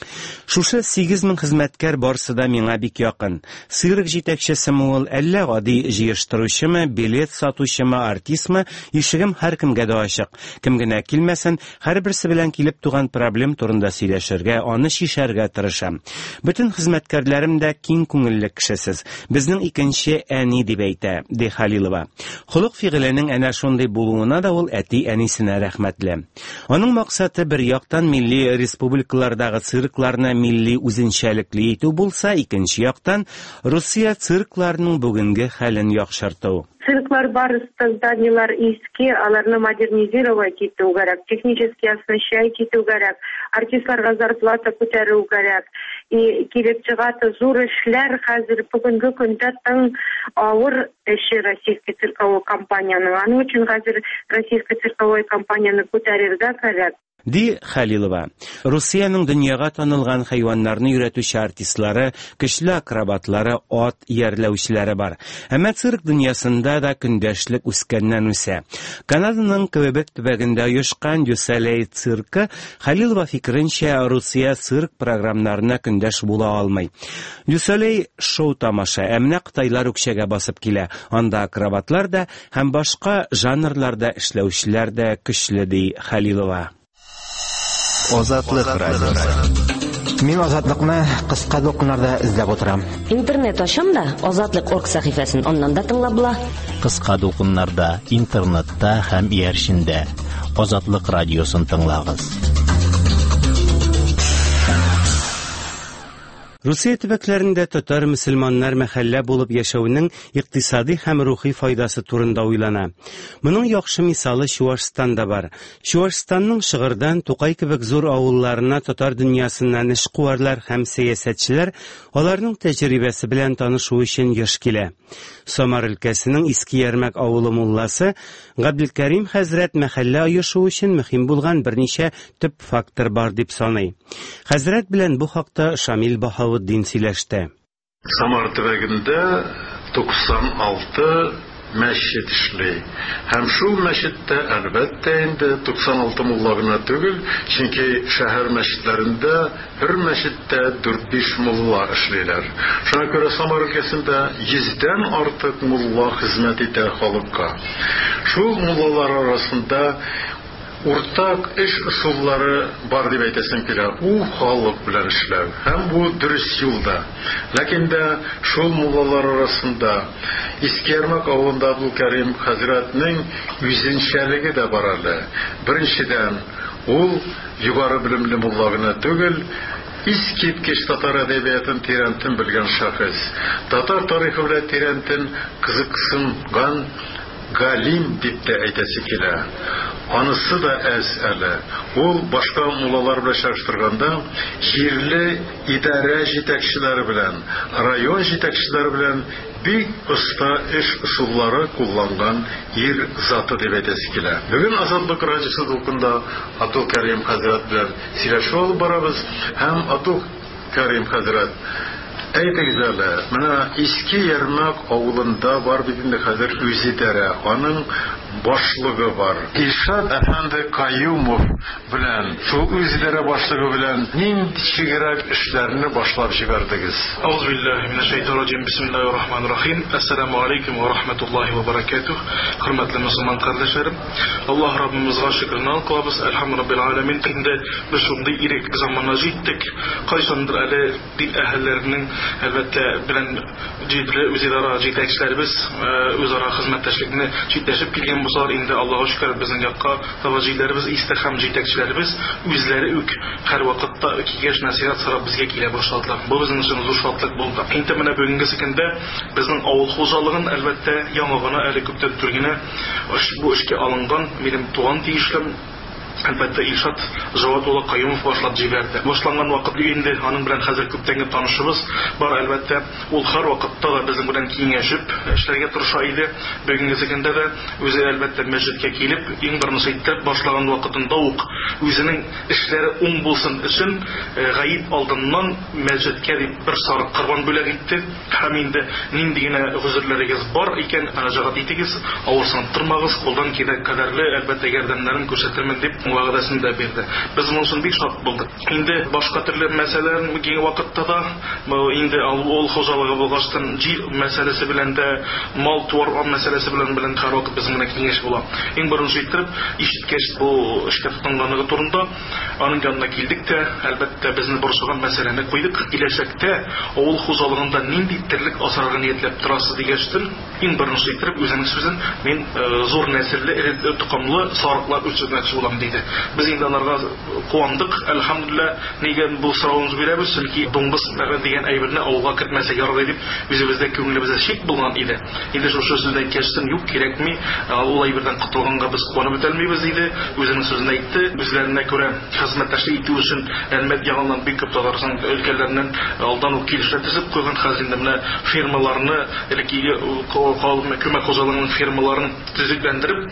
Шушы сигез мең хезмәткәр барсы да миңа бик якын. Цирк җитәкчесеме ул, әллә гади җыештыручымы, билет сатучымы, артистмы, ишегем һәркемгә дә ачык. Кем генә килмәсен, һәрберсе белән килеп туган проблем турында сөйләшергә, аны шишәргә тырышам. Бөтен хезмәткәрләрем дә киң күңелле кешесез. Безнең икенче әни дип әйтә, ди Хәлилова. Холык-фигыленең әнә шундый булуына да ул әти-әнисенә рәхмәтле. Аның максаты бер яктан милли республикалардагы циркларны милли үзенчәлекле итү булса, икенче яктан Русия циркларының бүгенге хәлен яхшырту. Цирклар барысы зданиялар иске, аларны модернизировать итү кирәк, технически оснащать итү кирәк, артистларга зарплата күтәрү кирәк. И килеп чыга зур эшләр хәзер бүгенге көндә таң авыр эше российский цирковой компанияның. Аның өчен хәзер российский цирковой компанияны күтәрергә кирәк. Ди Хәлилова. Русияның дөньяга танылган хайваннарны өйрәтүче артистлары, көчле акробатлары, ат иярләүчеләре бар. Әмма цирк дөньясында да көндәшлек үскәннән үсә. Канаданың Квебек төбәгендә оешкан Дюсалей циркы Хәлилова фикеренчә Русия цирк программнарына көндәш була алмый. Дюсалей шоу тамаша, әмма Кытайлар үкчәгә басып килә. Анда акробатлар да һәм башка жанрларда эшләүчеләр дә көчле, ди Хәлилова. Азатлык радиосы. Мин азатлыкны кыска докумнарда эзләп утырам. Интернет ачам да Азатлык точка орг сәхифәсен аннан да тыңлап була. Кыска докумнарда, интернетта һәм иярчендә Азатлык радиосын тыңлагыз. Русия төбәкләрендә татар мөселманнар мәхәллә булып яшәүнең икътисади һәм рухи файдасы турында уйлана. Моның яхшы мисалы Чуашстанда бар. Чуашстанның Шыгырдан, Тукай кебек зур авылларына татар дөньясыннан эшкуарлар һәм сәясәтчеләр аларның тәҗрибәсе белән танышу өчен еш килә. Самар өлкәсенең Иске Ярмәк авылы мулласы Габделкәрим хәзрәт мәхәллә оешу өчен мөһим булган берничә төп фактор бар дип саный. Хәзрәт белән бу хакта Шамил Баһауддин сөйләште. Самар төбәгендә туксан алты мәчет эшли. Һәм шул мәчеттә әлбәттә инде туксан алты мулла гына түгел, чөнки шәһәр мәчетләрендә һәр мәчеттә дүрт-биш мулла эшлиләр. Шуңа күрә Самар өлкәсендә йөздән артык мулла хезмәт итә халыкка. Шул муллалар арасында уртак эш ысуллары бар дип әйтәсем килә. У халык белән эшләү. Һәм бу дөрес юлда. Ләкин дә шул муллалар арасында Иске Ярмәк авылында Абдулкәрим хәзрәтнең үзенчәлеге дә бар әле. Беренчедән, ул югары белемле мулла гына түгел, искиткеч татар әдәбиятын тирәнтен белгән шәхес. Татар тарихы белән тирәнтен кызыксынган галим дип тә әйтәсе килә. Анысы да әз әле. Ул башка муллалар белән чагыштырганда җирле идарә җитәкчеләре белән, район җитәкчеләре белән бик оста эш ысуллары кулланган ир заты дип әйтәсе килә. Бүген Азатлык радиосы дулкында Абдулкәрим хәзрәт белән сөйләшеп алып барабыз һәм Абдулкәрим хәзрәт, әйтегез әле, менә Иске Ярмәк авылында бар бит инде хәзер үзидарә, аның башлыгы бар. Илшат әфәнде Каюмов белән, шул үзидарә башлыгы белән ничегрәк эшләрне башлап җибәрдегез? Аузубиллаһи минәш-шәйтанир-раҗим. Бисмиллаһир-рахманир-рахим. Ассаламу алейкум ва рахматуллаһи ва баракатух. Хөрмәтле мөселман кардәшләрем, Аллаһ Раббимызга шөкренә кылабыз. Әлхәмдүлиллаһи аләмин. Инде без шундый ирек заманга җиттек. Кайчандыр әле дин әһелләренең әлбәттә белән җирле үзидарә җитәкчеләребез үзара хезмәттәшлекне җитәшеп килгән булсалар, инде Аллаһка шөкер безнең якка таваҗиләребез, истихам җитәкчеләребез үзләре үк һәр вакытта киңәш насихат сорап безгә килә башладылар. Бу безнең өчен зур шатлык булды. Инде менә бүгенге секендә безнең авыл хуҗалыгын әлбәттә яңа гына әле күптән түргенә бу эшкә алынган минем туган тиешлем әлбәттә Илшат Җавадулла Каюмов башлап җибәрде. Башланган вакыт инде аның белән хәзер күптән танышыбыз бар, әлбәттә ул һәр вакытта да безнең белән киңәшеп эшләргә тырыша иде. Бүгенге секендә дә үзе әлбәттә мәчеткә килеп, иң беренче итеп башлаган вакытында ук үзенең эшләре уң булсын өчен гаип алдыннан мәчеткә дип бер сарык корбан бүләк итте. Һәм инде нинди генә гүзерләрегез бар икән, мөрәҗәгать итегез, авырсынып тормагыз, кулдан килә кадәрле әлбәттә ярдәмнәрен күрсәтермен дип вәгъдәсен дә бирде. Без моның өчен бик шат булдык. Инде башка төрле мәсьәләләр киң вакытта да инде авыл хуҗалыгы булгаштан җир мәсьәләсе белән дә, мал туар мәсьәләсе белән белән һәр вакыт безнең генә киңәш була. Иң беренче итеп ишеткәч бу эшкә тотынганлыгы турында аның янына килдек тә, әлбәттә безне борчыган мәсьәләне куйдык. Киләчәктә авыл хуҗалыгында нинди терлек асарга ниятләп торасы дигәчтен, иң беренче итеп үзенең сүзен мин зур нәселле, тукымлы сарыклар үстермәкче булам диде. Biz инде аларга куандык, әлхәмдүлилләh, нигә бу сорауны бирәбез, чөнки дуңгыз дигән әйберне авылга кертмәсә ярар дип үзебездә күңелебездә шик булган иде. Инде шушы сүзне әйткәчтен юк, кирәкми, ул әйбердән котылганга без куанып бетәлмибез диде. Үзенең сүзен әйтте, үзләренә күрә хезмәттәшлек итү өчен әлмәт яңадан бик күп Татарстан өлкәләреннән алдан ук килешләр төзеп куйган, хәзер инде менә фирмаларны, элекке күмәк хуҗалыгының фирмаларын төзекләндереп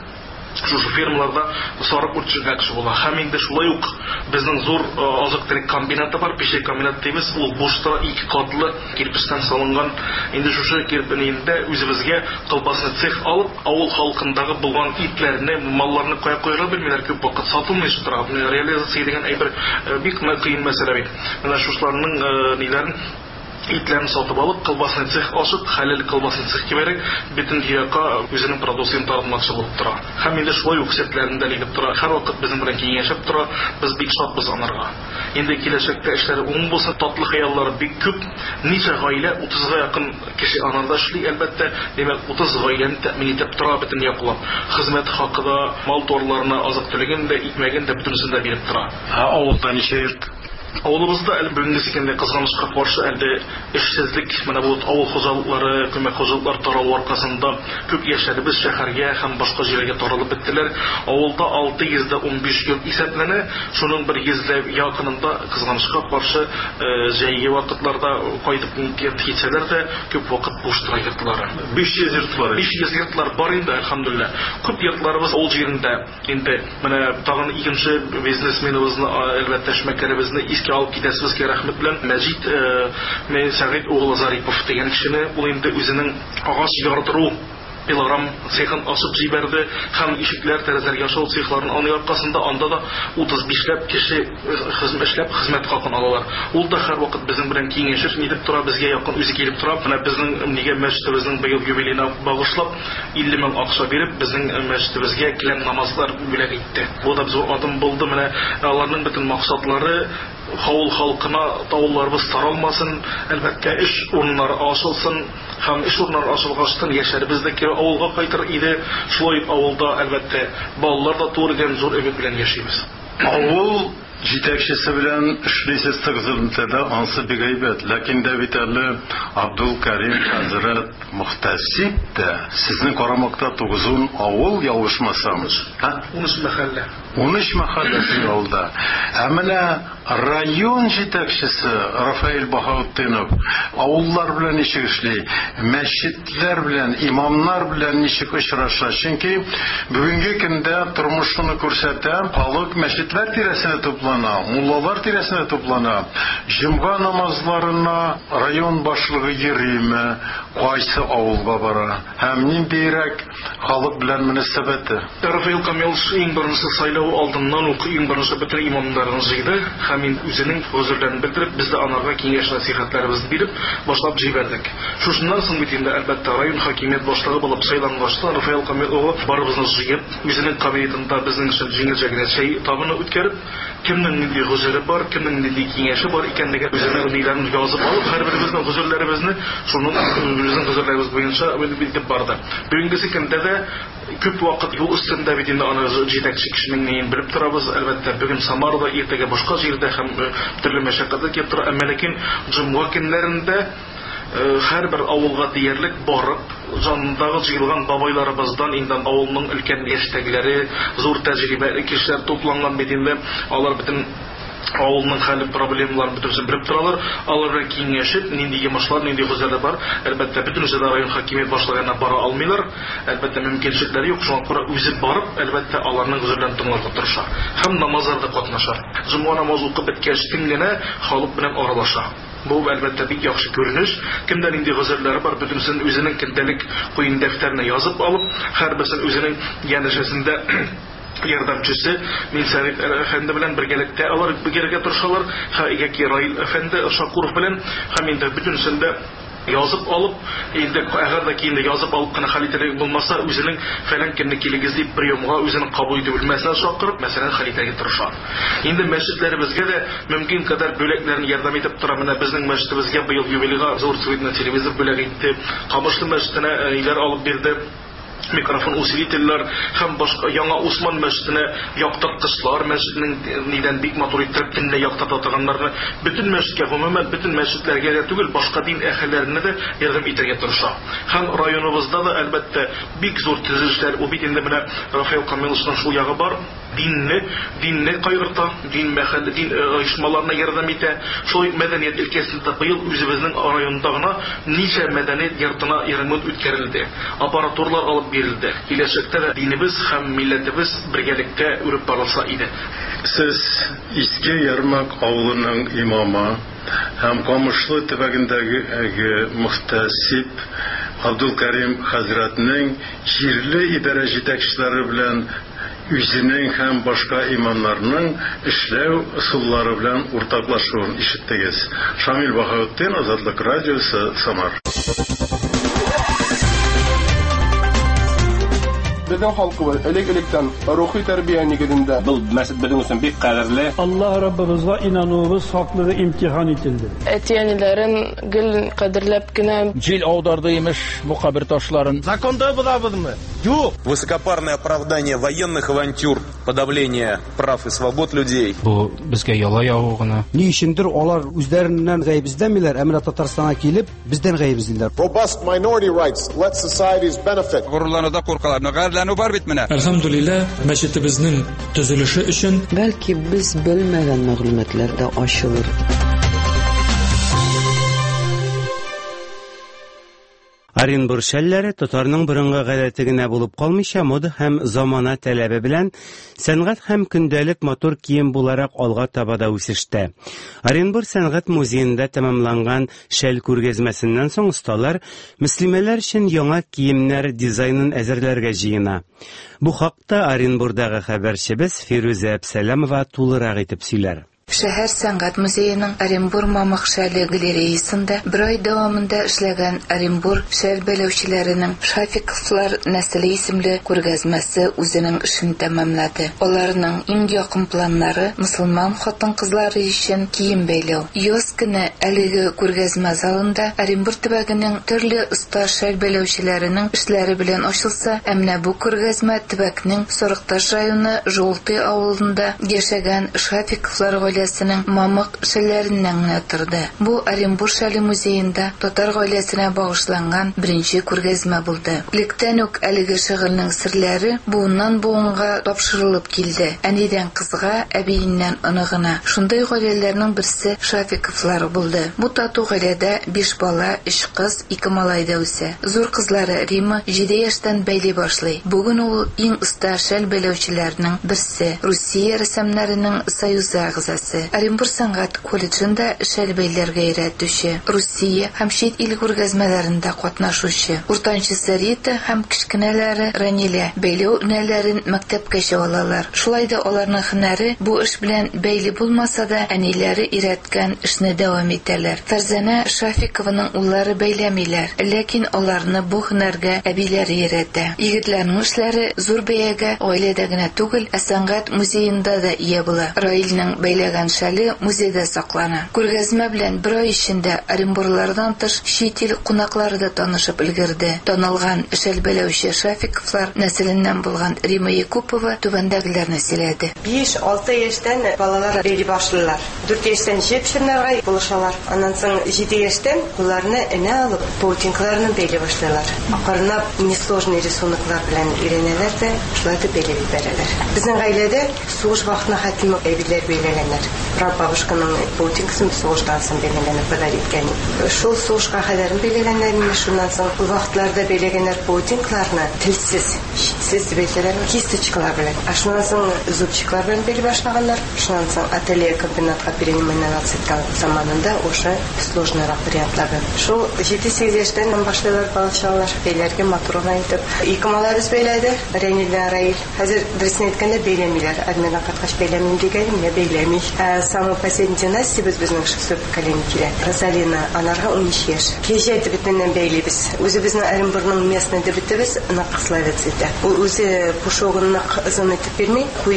шушы фермаларда сарып үрчергә кеше була. Һәм инде шулай ук безнең зур азык-төлек комбинаты бар, пешек комбинаты дибез. Ул бушта ике катлы кирпичтән салынган. Инде шушы кирпинендә үзебезгә колбасны цех алып, авыл халкындагы булган итләрне, малларны кая куярга белмиләр, күп вакыт сатылмый тора. Реализация дигән әйбер бик кыен мәсьәлә бит. Менә шушларның ниләрен итләрне сатып алып, колбасны цех ачып, хәләл колбасны цех кибәрек, бөтен дөньяга үзенең продукциясын таратмакчы булып тора. Һәм инде шулай ук сәтләрендә легеп тора. Һәр вакыт безнең белән киңәшеп тора. Без бик шатбыз анарга. Инде киләчәктә эшләре уң булса, татлы хыяллары бик күп. Ничә гаилә, утызга якын кеше анарда эшли, әлбәттә, димәк, утыз гаиләне тәэмин итеп тора бөтен яклап. Хезмәт хакы да, мал торларына азык-төлеген дә, икмәген дә бөтенсен дә биреп тора. Авылда ничә йорт? Авылыбызда әле бүгенге секендә кызганычка каршы әле эшсезлек, менә бу авыл хуҗалыклары, күмәк хуҗалыклар таралу аркасында күп яшьләребез шәһәргә һәм башка җирләргә таралып беттеләр. Авылда алты йөз унбиш йорт исәпләнә, шуның бер йөзләп якынында кызганычка каршы җәйге вакытларда кайтып китсәләр дә күп вакыт буш тора йортлары. биш йөз йорт бар. биш йөз йортлар бар инде, әлхәмдүлилләh. Күп йортларыбыз авыл җирендә. Инде менә тагын икенче бизнесменыбызны, әлбәттә эшмәкәребезне искә алып китәсез ки рәхмәт белән Мәҗит мен Сәгыйть угылы Зарипов дигән кешене, ул инде үзенең агач ярдыру пилорам цехын ачып җибәрде һәм ишекләр, тәрәзәләр яшау цехларын аның аркасында анда да утыз бишләп кеше хезмәт эшләп хезмәт хакын алалар. Ул да һәр вакыт безнең белән киңәшеп нидеп тора, безгә якын үзе килеп тора. Менә безнең нигә мәчетебезнең быел юбилейна багышлап илле мең акча биреп безнең мәчетебезгә киләм намазлар бүләк итте. Бу да зур адым булды. Менә аларның бөтен максатлары авыл халкына тавылларыбыз таралмасын, әлбәттә эш урыннары ачылсын һәм эш урыннары ачылгачтан яшьләребез дә кире авылга кайтыр иде. Шулай авылда әлбәттә балалар да туры дигән зур өмет белән яшибез. Авыл җитәкчесе белән эшлисез тыгызлыкта ансы бик әйбәт, ләкин дә бит әле Абдул Карим хәзрәт мөхтәсиб дә сезнең карамакта тугыз ун авыл ялгышмасамыз, һә? ун өч мәхәллә. ун өч мәхәлләсе авылда. Ә менә район җитәкчесе Рафаэль Баһаутдинов авыллар белән ничек эшли, мәчетләр белән, имамнар белән ничек очраша? Чөнки бүгенге көндә тормышны күрсәтә, халык мәчетләр тирәсенә туплана, муллалар тирәсенә туплана. Җомга намазларына район башлыгы йөриме, кайсы авылга бара? Һәм ниндирәк халык белән мөнәсәбәте? Рафаэль Камилович иң беренче сайлау алдыннан ук иң беренче бөтен имамнарны җыйды һәм үзенең хозурларын белдереп, без дә анарга киңәш насихатларыбызны биреп башлап җибәрдек. Шушыннан соң бит инде әлбәттә район хакимият башлыгы булып сайлангачта Рафаэль Камилов барыбызны җыеп, үзенең кабинетында безнең өчен җиңелчә генә чәй табыны үткәреп, кемнең нинди хозуры бар, кемнең нинди киңәше бар икәнлеген үзенең ниләрен язып алып, һәрберебезнең хозурларыбызны шуның үзенең хозурларыбыз буенча билгеләп барды. Бүгенгесе көндә дә күп вакыт юл өстендә бит инде аны җитәкче кешенең нигән белеп торабыз. Әлбәттә бүген Самарда, иртәгә башка җирдә һәм төрле мәшәкатьләр килеп тора. Әмма ләкин җомга көннәрендә һәрбер авылга диярлек барып, җанындагы җыелган бабайларыбыздан инде авылның өлкән яшьтәгеләре, зур тәҗрибәле кешеләр тупланган бит инде. Алар бөтен авылның хәле проблемаларын бөтенсен белеп торалар. Алар белән киңәшеп, нинди йомышлар, нинди хозурлар бар. Әлбәттә бөтенесе дә район хакимият башлыгына бара алмыйлар. Әлбәттә мөмкинлекләре юк. Шуңа күрә үзе барып, әлбәттә аларның хозурларын тыңларга тырыша. Һәм намазларда катнаша. Җомга намазы укып беткәч генә халык белән аралаша. Бу әлбәттә бик яхшы күренеш. Кемдә нинди хозурлары бар, бөтенсен үзенең көндәлек куен дәфтәренә язып алып, һәрберсен үзенең янәшәсендә ярдәмчесе мин Сәгыйть әфәнде белән бергәлектә алар бергә тырышалар. Яки Раил әфәнде Шакуров белән һәм инде бөтенсендә язып алып, инде әгәр дә кинде язып алып кына хәлитәлек булмаса, үзенең фәлән көнне килегез дип приемга үзенең кабул итү бүлмәсенә чакырып, мәсәлән, хәлитәгә тырыша. Инде мәчетләребезгә дә мөмкин кадәр бүләкләрне ярдәм итеп тора. Менә безнең мәчетебезгә быел юбилейга зур цветный телевизор бүләк итте. Камышлы мәчетенә иләр алып бирде. Микрофон усилительләр һәм башка яңа Усман мәчетенә яктырткычлар, мәчетнең нидән бик матур итеп төнлә яктырта торганнарны бөтен мәчеткә, гомумән бөтен мәчетләргә дә түгел, башка дин әһелләренә дә ярдәм итәргә тырыша. Һәм районыбызда да әлбәттә бик зур төзелешләр, ул бит инде менә Рафаэль Камиловичның шул ягы бар. Динне, динне кайгырта, дин мәхәллә, дин оешмаларына ярдәм итә. Шул мәдәният өлкәсендә быел үзебезнең районда гына ничә мәдәният йортына ремонт үткәрелде. Аппаратурлар алып бирелде. Киләчәктә дә динебез һәм милләтебез бергәлектә үреп барылса иде. Сез Иске Ярмак авылының имамы һәм Камышлы төбәгендәге мөхтәсиб Абдулкарим хәзрәтнең җирле идарә җитәкчеләре белән үзенең һәм башка имамнарның эшләү ысуллары белән уртаклашуын ишеттегез. Шамил Баһаутдин, Азатлык радиосы, Самар. Безнең халкыбыз элек-электән рухи тәрбия нигезендә. Бұл мәсәт безнең өчен бик кадерле. Аллаһ Раббыбызга инануыбыз хаклыгы имтихан ителде. Әтиәниләрен гел кадерләп кенә җил аударды имеш бу кабер ташларын. Законда булабызмы? Юк. Высокопарное оправдание военных авантюр, подавление прав и свобод людей. Бу безгә яла яву гына. Ни өчендер алар үзләреннән гаебездәмиләр, әмма Татарстанга килеп, бездән гаебездиләр. Robust minority rights let societies benefit. Горурлануда куркаларны гайрләнү бар бит менә. Әлхәмдүлилләh, мәчетебезнең төзелеше өчен Бәлки без белмәгән мәгълүматлар да ачылыр. Оренбур шәлләре татарның борынгы гадәте генә булып калмыйча, мода һәм замана таләбе белән сәнгать һәм көндәлек матур кием буларак алга таба да үсештә. Оренбур сәнгать музеенда тәмамланган шәл күргәзмәсеннән соң осталар мөслимәләр өчен яңа киемнәр дизайнын әзерләргә җыена. Бу хакта Оренбурдагы хәбәрчебез Фирүзә Әбсәләмова тулырак итеп сөйләр. Шәһәр сәнгать музееның Оренбур мамык шәле галереясында бер ай дәвамында эшләгән Оренбур шәл бәйләүчеләренең Шафиковлар нәселе исемле күргәзмәсе үзенең эшен тәмамлады. Аларның иң якын планнары мөселман хатын-кызлары өчен кием бәйләү. Яз көне әлеге күргәзмә залында Оренбур төбәгенең төрле оста шәл бәйләүчеләренең эшләре белән ачылса, әмма бу күргәзмә төбәкнең Сорыкташ районы Жолты авылында яшәгән Шафиковлар гаиләсенең мамык шәлләреннән генә торды. Бу Оренбур шәле музеенда татар гаиләсенә багышланган беренче күргәзмә булды. Лектән үк әлеге шөгыльнең серләре буыннан буынга тапшырылып килде. Әнидән кызга, әбиеннән оныгына. Шундай гаиләләрнең берсе Шафиковлар булды. Бу тату гаиләдә биш бала, өч кыз, ике малай да үсә. Зур кызлары Рима җиде яшьтән бәйли башлый. Бүген ул иң оста шәл бәйләүчеләрнең берсе. Русия рәсемнәренең союзы әгъзасы. Оренбур сәнгать колледжында шәл бәйләргә өйрәтүче, Русия һәм чит ил күргәзмәләрендә катнашучы. Уртанчысы Рита һәм кечкенәләре Ранилә бәйләү өнәләрен мәктәпкәчә алалар. Шулай да аларның һөнәре бу эш белән бәйле булмаса да, әниләре өйрәткән эшне дәвам итәләр. Фәрзәнә Шафикованың уллары бәйләмиләр, ләкин аларны бу һөнәргә әбиләре өйрәтә. Егетләрнең эшләре зур бәягә гаиләдә генә түгел, ә сәнгать музеенда да ия була. Раилның бәйләгән шәле музейда саклана. Күргәзмә белән бер ай эчендә Оренбурлардан тыш чит ил кунаклары да танышып өлгерде. Танылган шәл бәйләүче Шафиковлар нәселеннән булган Рима Якупова түбәндәгеләрне сөйләде. биш-алты яшьтән балалар бәйли башлыйлар. дүрт яшьтән җепшеннәргә булышалар. Аннан соң җиде яшьтән уларны энә алып, паутинкаларны бәйли башлыйлар. Акырынап несложный рисуноклар белән өйрәнәләр дә, шулай да бәйләп бирәләр. Безнең гаиләдә сугыш вакытына хәтле әбиләр бәйләгәннәр. Прабабушканың паутинкасын сугыштан соң бәйләгәнне подари иткән. Шул сугышка хәлләрен бәйләгәннәр, шуннан соң вакытларда бәйләгәннәр паутинкаларны телсез, читсез бәйләләр, кисточкалар белән. Шуннан соң зубчиклар белән бәйли башлаганнар. Шуннан соң ателье комбинатка переименоваться иткән заманында уже сложныйрак вариантлары. Шул җиде-сигез яшьтән башлыйлар балачалар бәйләргә матурга итеп. Ике малайбыз бәйләде, Рәнилә Раил. Хәзер дөресен әйткәндә бәйләмиләр. Админга каткач бәйләмим дигән, менә бәйләми. Самый последний династия без безнең шәхси поколение килә. Розалина, анарга унөч яшь. Кәҗә дебетеннән бәйлибез. Үзебезнең Оренбурның местный дебетебез Накславец итә. Ул үзе пушогынны ызын итеп бирми, куй итеп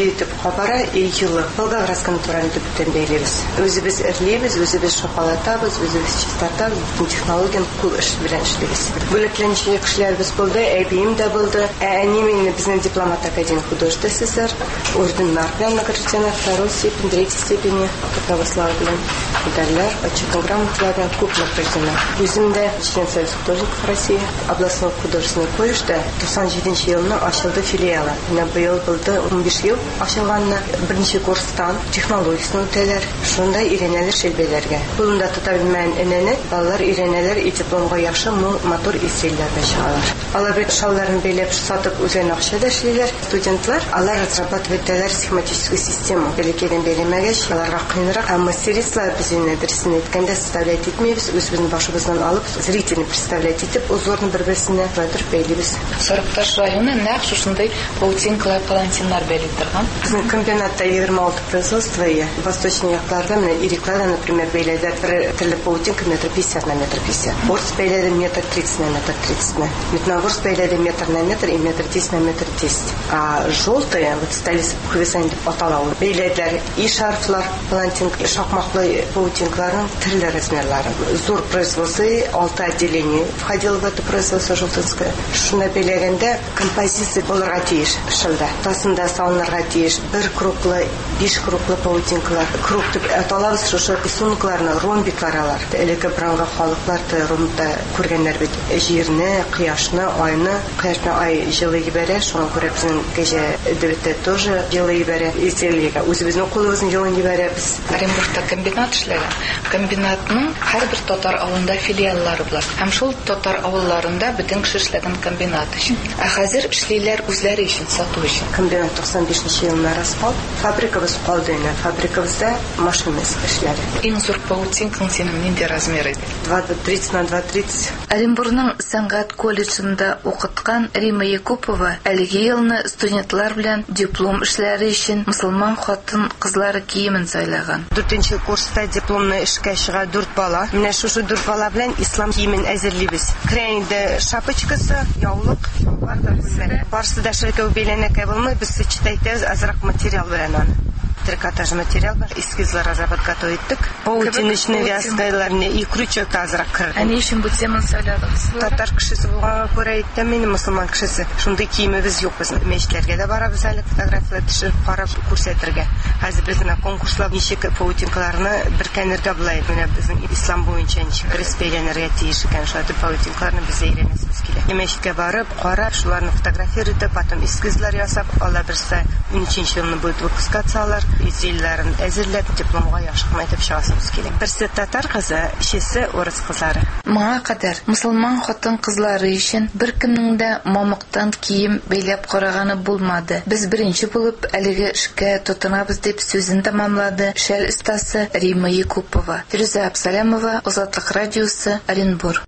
хабара июлы Волгоградском турында бүтән бәйлебез. Үзебез эрлибез, үзебез шоколадтабыз, үзебез чистартабыз, бүтән технологияны кул эш белән эшлибез. Бүлекләнче кешеләрбез булды, әбием дә булды. Әни мине безнең дипломат академия художественный орденнар белән награждена, второй степень, третьей степени, православие белән медальләр, почетный грамоталар, күп награждена. Үзем дә член Союза художников России, областной художественный колледжда туксан җиденче елның ачылды филиалы. Менә быел булды ун биш ел ачылганны, беренче курстан технологиясын үтәләр. Шунда өйрәнәләр шелбәләргә. Кулында тота белмәгән энәне балалар өйрәнәләр, и дипломга яхшы мотор исәлләргә чыгалар. Алар бит шалларын бәйләп сатып үзенә акча да эшлиләр. Студентлар алар разрабатывать итәләр схематическую систему. Бәлкидән бәйләмәгәч, аларга кыенрак, һәм мастерство безне дөресен әйткәндә составлять итмәйбез, үзебезнең башыбыздан алып, зрительне представлять итеп, узорны бер-берсенә батыр бәйлибез. Сарыкташ районы нәкъ шушындай паутинкалар, палантиннар бәйлеп торган. Безнең комбинатта егерме алты производство я. Восточный якларда менә ирекләрдә, например, бәйләдә бер төрле паутинка метр пятьдесят на метр пятьдесят. Орс бәйләдә метр тридцать на метр тридцать. Метногорск бәйләдә метр на метр и метр десять на метр десять. А желтая, вот сталис пуховесан дип атала ул. Бәйләдләр и шарфлар, палантинка, шакмаклы паутинкаларның төрле размерлары. Зур производство, алты отделение входило в это производство желтынское. Шуны бәйләгәндә композиция булырга тиеш шылда. Тасында салынырга тиеш бер круглы, биш круглы паутинкалар. Круг дип аталабыз шушы рисункларны, ромбиклар. Әлеге бранга халыклар ромбта күргәннәр бит. Җирне, кояшны, айны, кояшны ай җылы ибәрә, шуңа күрә безнең кәҗә дәвләттә тоже җылы ибәрә. Изеллеге үзебезнең кулыбызны җылы ибәрә без. Оренбургта комбинат эшләгән. Комбинатның һәрбер татар авылында филиаллары бар. Һәм шул татар авылларында бөтен кеше эшләгән комбинат өчен. Ә хәзер эшлиләр үзләре өчен, сату өчен. Комбинат туксан бишенче елны распал. Фабрикабыз калды инде. Фабрикабызда машина эшләре. Иң зур паутинкаң синең нинди размер иде? два тридцать на два тридцать. Оренбургның сәнгать колледжында укыткан Рима Якупова әлеге елны студентлар белән диплом эшләре өчен мөселман хатын кызлары киемен сайлаган. дүртенче курста дипломны эшкә чыга дүрт бала. Менә шушы дүрт бала белән ислам киемен әзерлибез. Крәйнде шапочкасы, яулык, бар да безнең. Барсы да шәкәү бәйләнәкә булмый, без сочетайтабыз азрак материал белән аны. Трикотаж материал бар, эскизлар разработка иттек. Паутиночный вязкаларны и крючок азрак кырдым. Әни өчен бу теманы сайладыгыз? Татар кешесе булганга күрә әйттем, мин мөселман кешесе. Шундый киемебез юк безнең. Мәчетләргә дә барабыз әле фотографиялар төшереп карап күрсәтергә. Хәзер безнең конкурслар ничек паутинкаларны беркәнергә булай. Менә безнең ислам буенча ничек бәйләнергә тиеш икән, шундый паутинкаларны без өйрәнәсебез килә. Мәчеткә барып, карап, шуларны фотографиялап, потом эскизлар ясап, алла берсе ун өченче елны будет выпускациялар. Изилләрен әзерләп дипломга яшыкмай дип чыгасыбыз килә. Берсе татар кызы, икенчесе урыс кызлары. Моңа кадәр мөселман хатын кызлары өчен беркемнең дә мамыктан кием бәйләп караганы булмады. Без беренче булып әлеге эшкә тотынабыз дип сүзен тәмамлады шәл остасы Рима Якупова. Фируза Абсалямова, Азатлык радиосы, Оренбург.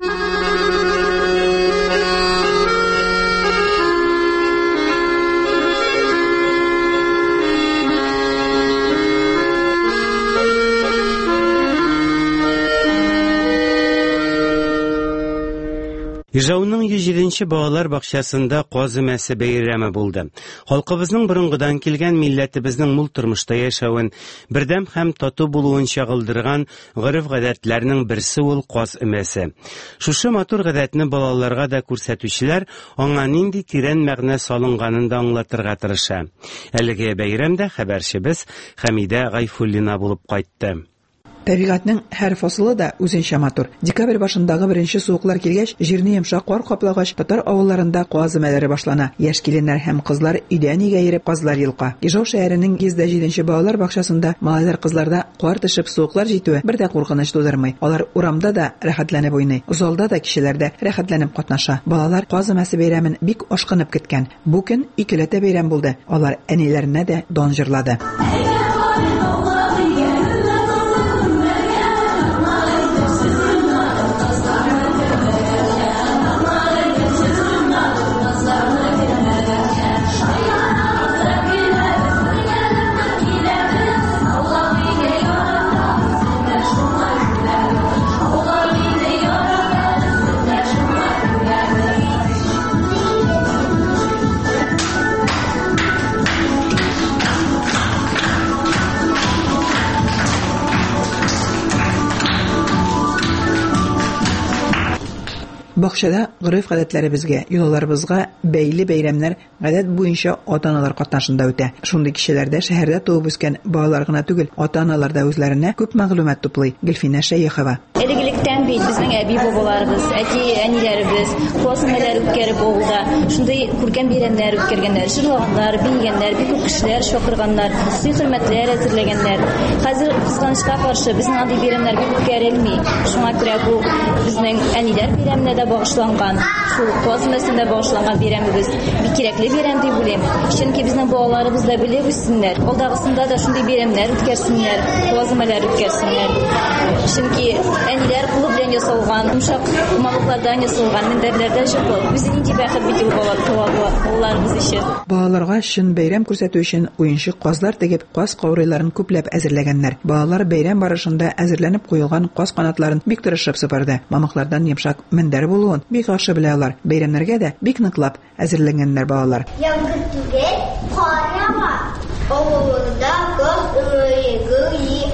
Ижауның йөз җиденче балалар бакчасында казы мәсе бәйрәме булды. Халкыбызның борынгыдан килгән милләтебезнең мул тормышта яшәвен, бердәм һәм тату булуын чагылдырган гореф-гадәтләрнең берсе ул каз мәсе. Шушы матур гадәтне балаларга да күрсәтүчеләр аңа нинди тирән мәгънә салынганын да аңлатырга тырыша. Әлеге бәйрәмдә хәбәрчебез Хәмидә Гайфуллина булып кайтты. Табигатьнең һәр фасылы да үзенчә матур. Декабрь башындагы беренче суыклар килгәч, җирне йомшак кар каплагач, татар авылларында каз мәләре башлана. Яшь киленнәр һәм кызлар өйдән өйгә йөреп казлар йылка. Ижау шәһәренең йөз җиденче балалар бакчасында малайлар кызларда кар төшеп суыклар җитүе бер дә куркыныч тудырмый. Алар урамда да рәхәтләнеп уйный. Залда да кешеләр дә рәхәтләнеп катнаша. Балалар каз мәсе бәйрәмен бик ашкынып көткән. Бу көн икеләтә бәйрәм булды. Алар әниләренә дә дан җырлады. Бакчада гырыф-гадәтләребезгә, йолаларыбызга бәйле бәйрәмнәр гадәт буенча ата-аналар катнашында үтә. Шундый кичәләрдә шәһәрдә туып үскән балалар гына түгел, ата-аналар да үзләренә күп мәгълүмат туплый. Гөлфинә Шәйехова. Элегилектән бит безнең әби бабаларыбыз, әти әниләребез классмәләр үткәреп авылда, шундый күркәм бәйрәмнәр үткәргәннәр, җырлаганнар, биегәннәр, бик күп кешеләр чакырганнар, хөрмәтләр әзерләгәннәр. Хәзер кызганычка каршы безнең андый бәйрәмнәр бик үткәрелми. Шуңа күрә бу безнең әниләр бәйрәменә дә багышланган, шул классмәсендә багышланган бәйрәмебез бик кирәкле бәйрәм дип уйлыйм. Чөнки безнең балаларыбыз да белеп үссеннәр, алдагысында да шундый бәйрәмнәр үткәрсеннәр, классмәләр үткәрсеннәр. Чөнки әниләр кулы белән ясалган, йомшак мамыклардан ясалган мендәрләрдә җырлый. Үзе нинди бәхет бит ул балаларыбыз өчен. Балаларга шын бәйрәм күрсәтү өчен уенчык казлар тегеп, каз каурыйларын күпләп әзерләгәннәр. Балалар бәйрәм барышында әзерләнеп куелган каз канатларын бик тырышып сыпырды. Мамыклардан йомшак мендәр булуын бик яхшы белә алар. Бәйрәмнәргә дә бик ныклап әзерләнгәннәр балалар. Яңгыр түгел, карама. Авылда кыз өмәйгы.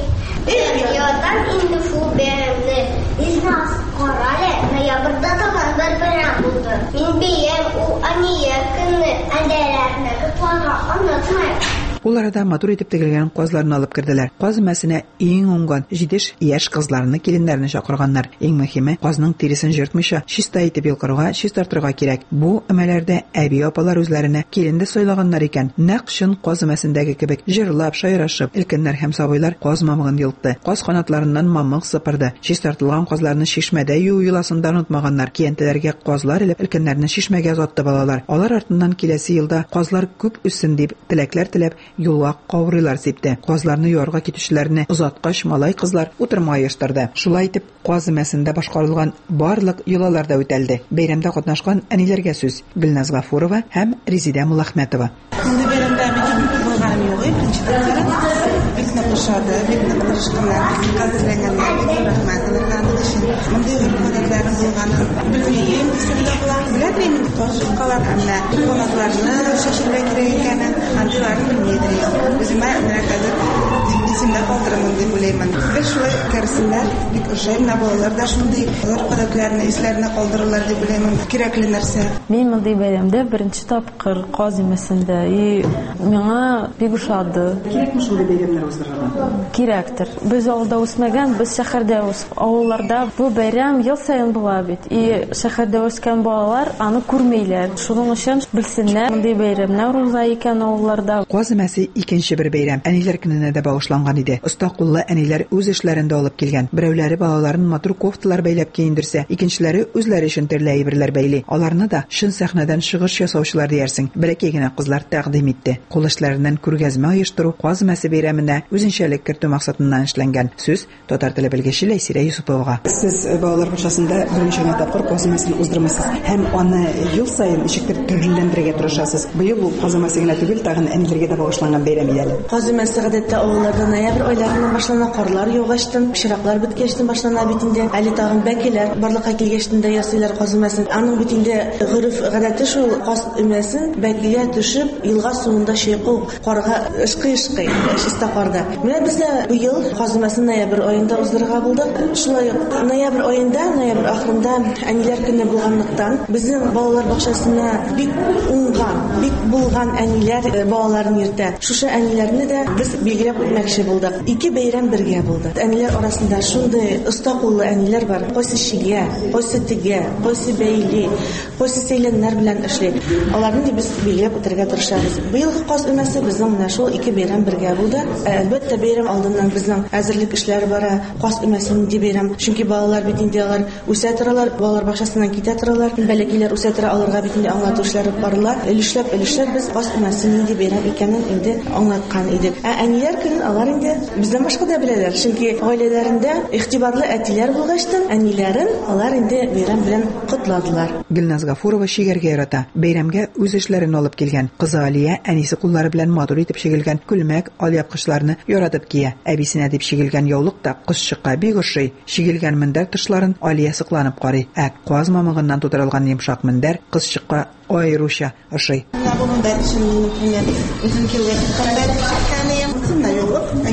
Дөньядан инде шул бәйрәмне изнас карале. Ноябрьдә тагын бер бәйрәм булды. Мин бәйрәм у ания көнне әндәләрне котларга онытмыйм. Ул арада матур итеп тегелгән казларны алып керделәр. Каз мәсенә иң уңган җидеш яшь кызларны, киленнәрне чакырганнар. Иң мөһиме, казның тиресен җыртмыйча, чиста итеп йолкырга, чистартырга кирәк. Бу әмәләрдә әби апалар үзләренә киленде сайлаганнар икән. Нәкъ шын каз мәсендәге кебек җырлап, шайрашып, илкеннәр һәм сабыйлар каз мамыгын йолкты. Каз канатларыннан мамык сыпырды. Чистартылган казларны чишмәдә юу юласында онытмаганнар. Киянтәләргә казлар элеп, илкеннәрне чишмәгә озатты балалар. Алар артыннан киләсе елда казлар күп үссен дип теләкләр теләп юлга каурыйлар сипте. Казларны ярга китүчеләрне озаткач малай кызлар утырма оештырды. Шулай итеп, каз мәсендә башкарылган барлык йолалар да үтәлде. Бәйрәмдә катнашкан әниләргә сүз. Гөлназ Гафурова һәм Резидә Муллахмәтова. Мондый бәйрәмдә бик булган юк, икенче тәрәфтән бик накышады, бик накышканнар, кадерләнгәннәр, бик рәхмәтләр өчен. Мондый хөрмәтләр булганын белмим, серләр беләм, кашкалар әмма конакларны шашырга кирәк икәнен, андыйларны белмәйдем. Үземә мәрәкәдә димисендә калдырмын дип уйлыйм. Бер шулай кәрсеннәр, бик ошайна балалар да шундый хөрмәтләрне исләренә калдырырлар дип уйлыйм. Кирәкле нәрсә. Мин мондый бәйрәмдә беренче тапкыр каз мәсендә и миңа бик ошады. Кирәкме шундый бәйрәмнәр уздырырга? Кирәктер. Без авылда үсмәгән, без шәһәрдә үсеп, авылларда бу бәйрәм ел саен була бит. И шәһәрдә үскән балалар аны күрмәйләр. Шуның өчен белсеннәр, мондый бәйрәмнәр уза икән авылларда. Каз мәсе икенче бер бәйрәм. Әниләр көненә дә багышланган иде. Оста куллы әниләр үз эшләрендә алып килгән. Берәүләре балаларын матур кофталар бәйләп киендерсә, икенчеләре үзләре өчен төрле әйберләр бәйли. Аларны да шын сәхнәдән чыгыш ясаучылар диярсең. Бәләкәй генә кызлар тәкъдим итте. Кул эшләреннән күргәзмә оештыру каз мәсе бәйрәменә үзенчәлек кертү максатыннан эшләнгән. Сүз татар теле белгече Ләйсирә Юсуповага. Сез балалар бакчасында беренче тапкыр каз мәсен уздырмасыз һәм аны ел саен ничектер төрлеләндерергә тырышасыз. Быел ул каз мәсенә түгел, тагын әниләргә дә багышланган бәйрәм иде. Каз мәсе гадәттә авылларда ноябрь айларыннан башлана, карлар яугачтан, пычраклар беткәчтән башлана бит инде. Әле тагын бәкеләр барлыкка килгәчтән дә ясыйлар каз мәсен. Аның бит инде гырыф гадәте шул каз мәсен бәкегә төшеп, елга суында чайкау, карга ышкый-ышкый, чиста карда. Менә без дә быел каз мәсен ноябрь аенда уздырырга булдык. Шулай ук ноябрь аенда, ноябрь ахырында әниләр көне булганлыктан, безнең балалар бакчасына бик уңган, бик булган әниләр балаларын йөртә. Шушы әниләрне дә без билгеләп үтмәкче булдык. Ике бәйрәм бергә булды. Әниләр арасында шундый оста куллы әниләр бар. Кайсы чигә, кайсы тигә, кайсы бәйли, кайсы сәйләннәр белән эшли. Аларны да без билгеләп үтәргә тырышабыз. Быел каз өмәсе безнең менә шул ике бәйрәм бергә булды. Әлбәттә бәйрәм алдыннан безнең әзерлек эшләре бара. Каз өмәсен ди бәйрәм. Чөнки балалар бит инде алар үсә торалар, балалар бакчасыннан китә торалар. Бәләкиләр үсә тора, аларга бит инде аңлату эшләре барыла. Өлешләп, өлешләп без каз өмәсен ди бәйрәм икәнен инде аңлаткан идек. Ә әниләр көнен алар инде бездән башка да беләләр. Чөнки гаиләләрендә игътибарлы әтиләр булгачтан, әниләрен алар инде бәйрәм белән кутладылар. Гөлназ Гафурова шигәргә ярата. Бәйрәмгә үз эшләрен алып килгән. Кызы Алия әнисе куллары белән матур итеп чигелгән күлмәк, алъяпкычларны яратып кия. Әбисенә дип чигелгән яулык та кызчыкка бик ошый. Чигелгән мендәр тышларын Алия сыкланып карый. Ә каз мамыгыннан тутырылган йомшак мендәр кызчыкка аеруча ошый. Менә бу мендәр өчен үзем килгән кандай чыккан ям, шунда яулык,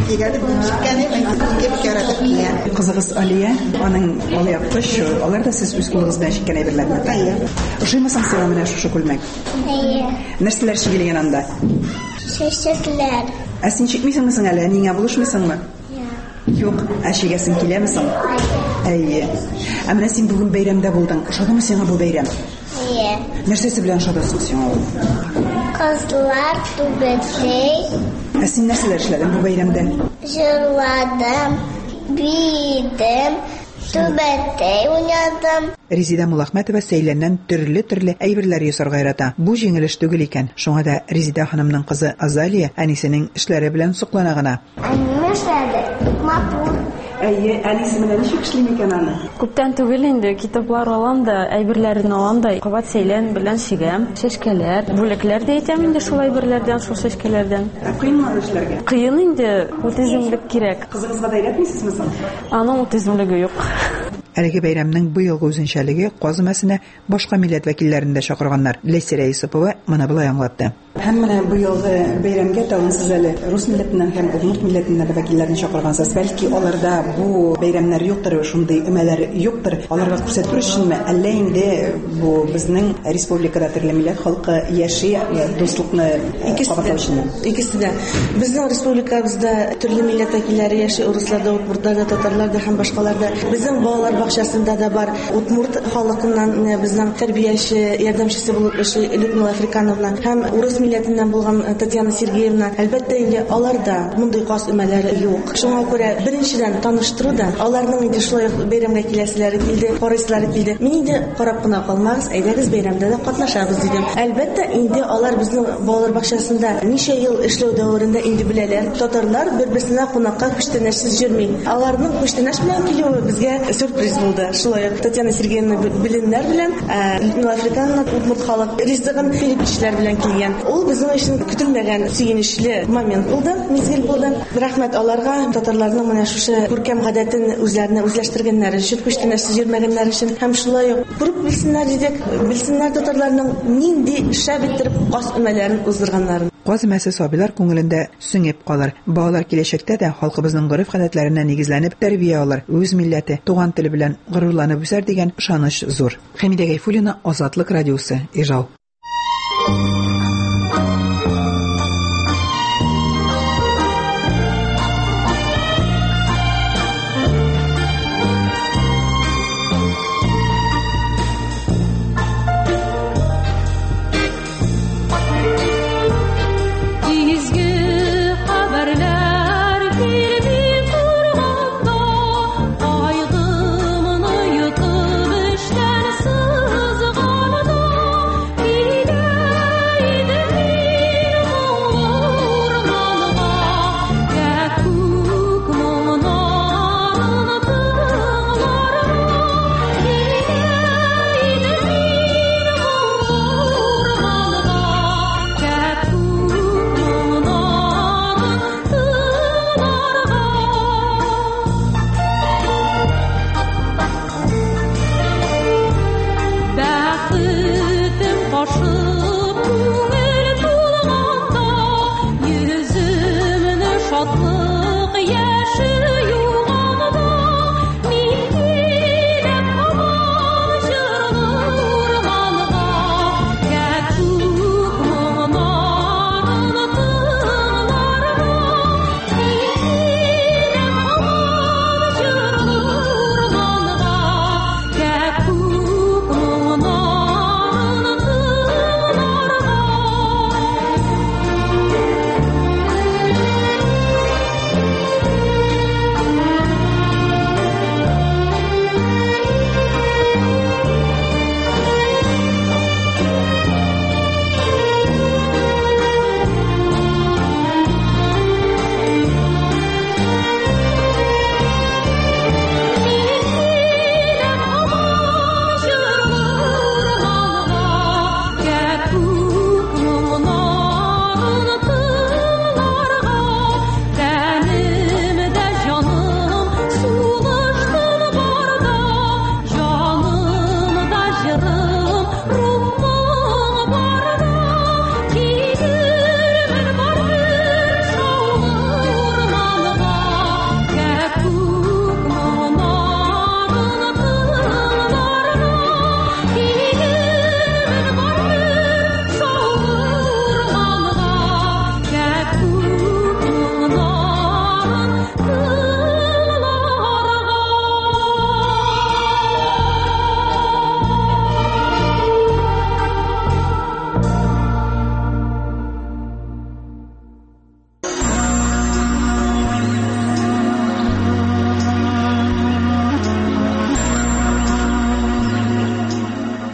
кигәде бүген чиккәне кип яратып кия. Кызыгыз Алия, аның алаяпкыч, алар да сез үз кулыгыз белән чиккән әйберләрне. Әйе. Ошыймасаң сиңа менә шушы күлмәк. Әйе. Нәрсәләр чигелгән анда? Чәчәкләр. Ә син чикмисеңме соң әле? Нигә булышмыйсыңмы? Юк, ә чигәсең киләме соң? Әйе. Ә менә син бүген бәйрәмдә булдың. Ошадымы сиңа бу бәйрәм? Әйе. Нәрсәсе белән шадасың син ул? Кызлар түбәтләй. Ә син нәрсәләр эшләдең бу бәйрәмдә? Җырладым, бидем, түбәтләй уйнадым. Резида Мулахмәтова сәйләннән төрле-төрле әйберләр ясарга ярата. Бу җиңелеш түгел икән. Шуңа да Резида ханымның кызы Азалия әнисенең эшләре белән соклана гына. Әниме эшләде? Матур. Әйе, әнисе менә ничек эшли микән аны? Күптән түгел инде китаплар алам да, әйберләрен алам да, кабат сәйлән белән чигәм, чәчкәләр, бүләкләр дә әйтәм инде шул әйберләрдән, шул чәчкәләрдән. Кыйынмы эшләргә? Кыен инде, утизмлек кирәк. Кызыгызга да әйтмисезме соң? Аның утизмлеге юк. Әлеге бәйрәмнең быелгы үзенчәлеге казымәсенә башка милләт вәкилләрен дә чакырганнар. Ләйсә Исупова моны булай аңлатты. Һәм менә быелгы бәйрәмгә тагын сез әле рус милләтеннән һәм удмурт милләтеннән вәкилләрне чакыргансыз. Бәлки аларда бу бәйрәмнәр юктыр, шундый өмәләр юктыр. Аларга күрсәтү өченме, әллә инде бу безнең республикада төрле милләт халкы яши, дуслыкны кабатлау өченме? Икесе дә. Безнең республикабызда төрле милләт вәкилләре яши, руслар да, удмуртлар да, татарлар да һәм башкалар да. Безнең балалар бакчасында да бар. Удмурт халкыннан безнең тәрбияче, ярдәмчесе булып эшли Людмила Африкановна һәм урыс милләтеннән булган Татьяна Сергеевна. Әлбәттә инде аларда мондый кас өмәләре юк. Шуңа күрә беренчедән таныштыруда аларның инде шулай бәйрәмгә киләселәре килде, карыйслары килде. Мин инде карап кына калмагыз, әйдәгез бәйрәмдә дә катнашабыз дидем. Әлбәттә инде алар безнең балалар бакчасында ничә ел эшләү дәврендә инде беләләр. Татарлар бер-берсенә кунакка күчтәнәшсез йөрми. Аларның күчтәнәш белән килүе безгә сюрприз булды. Шулай Татьяна Сергеевна биленнәр белән, Людмила Африкановна удмурт халык ризыгын филиппинчеләр белән килгән. Ул безнең өчен көтелмәгән сөенечле момент булды, мизгел булды. Рәхмәт аларга, татарларның менә шушы күркәм гадәтен үзләренә үзләштергәннәр өчен, күчтәнәшсез йөрмәгәннәр өчен һәм шулай ук күреп белсеннәр дидек, белсеннәр татарларның нинди шәп иттереп кас өмәләрен уздырганнарын. Казымәсе сабилар күңелендә сүңеп калыр. Балалар киләчәктә дә халкыбызның гореф-гадәтләренә нигезләнеп тәрбия алыр. Үз милләте, туган теле белән горурланып үсәр дигән ышаныч зур. Хәмидә Гайфуллина, Азатлык радиосы, Ижау. Sızganda,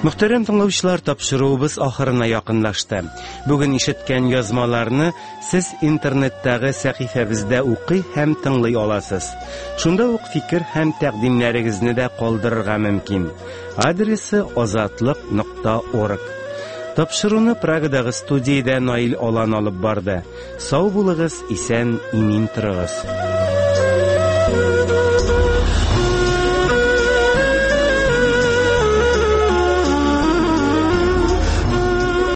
Мөхтәрәм тыңлаучылар, тапшыруыбыз ахырына якынлашты. Бүген ишеткән язмаларны сез интернеттагы сәхифәбездә укый һәм тыңлый аласыз. Шунда ук фикер һәм тәкъдимнәрегезне дә калдырырга мөмкин. Адресы азатлык нокта орг. Тапшыруны Прагадагы студиядә Наил Алан алып барды. Сау булыгыз, исән, имин торыгыз.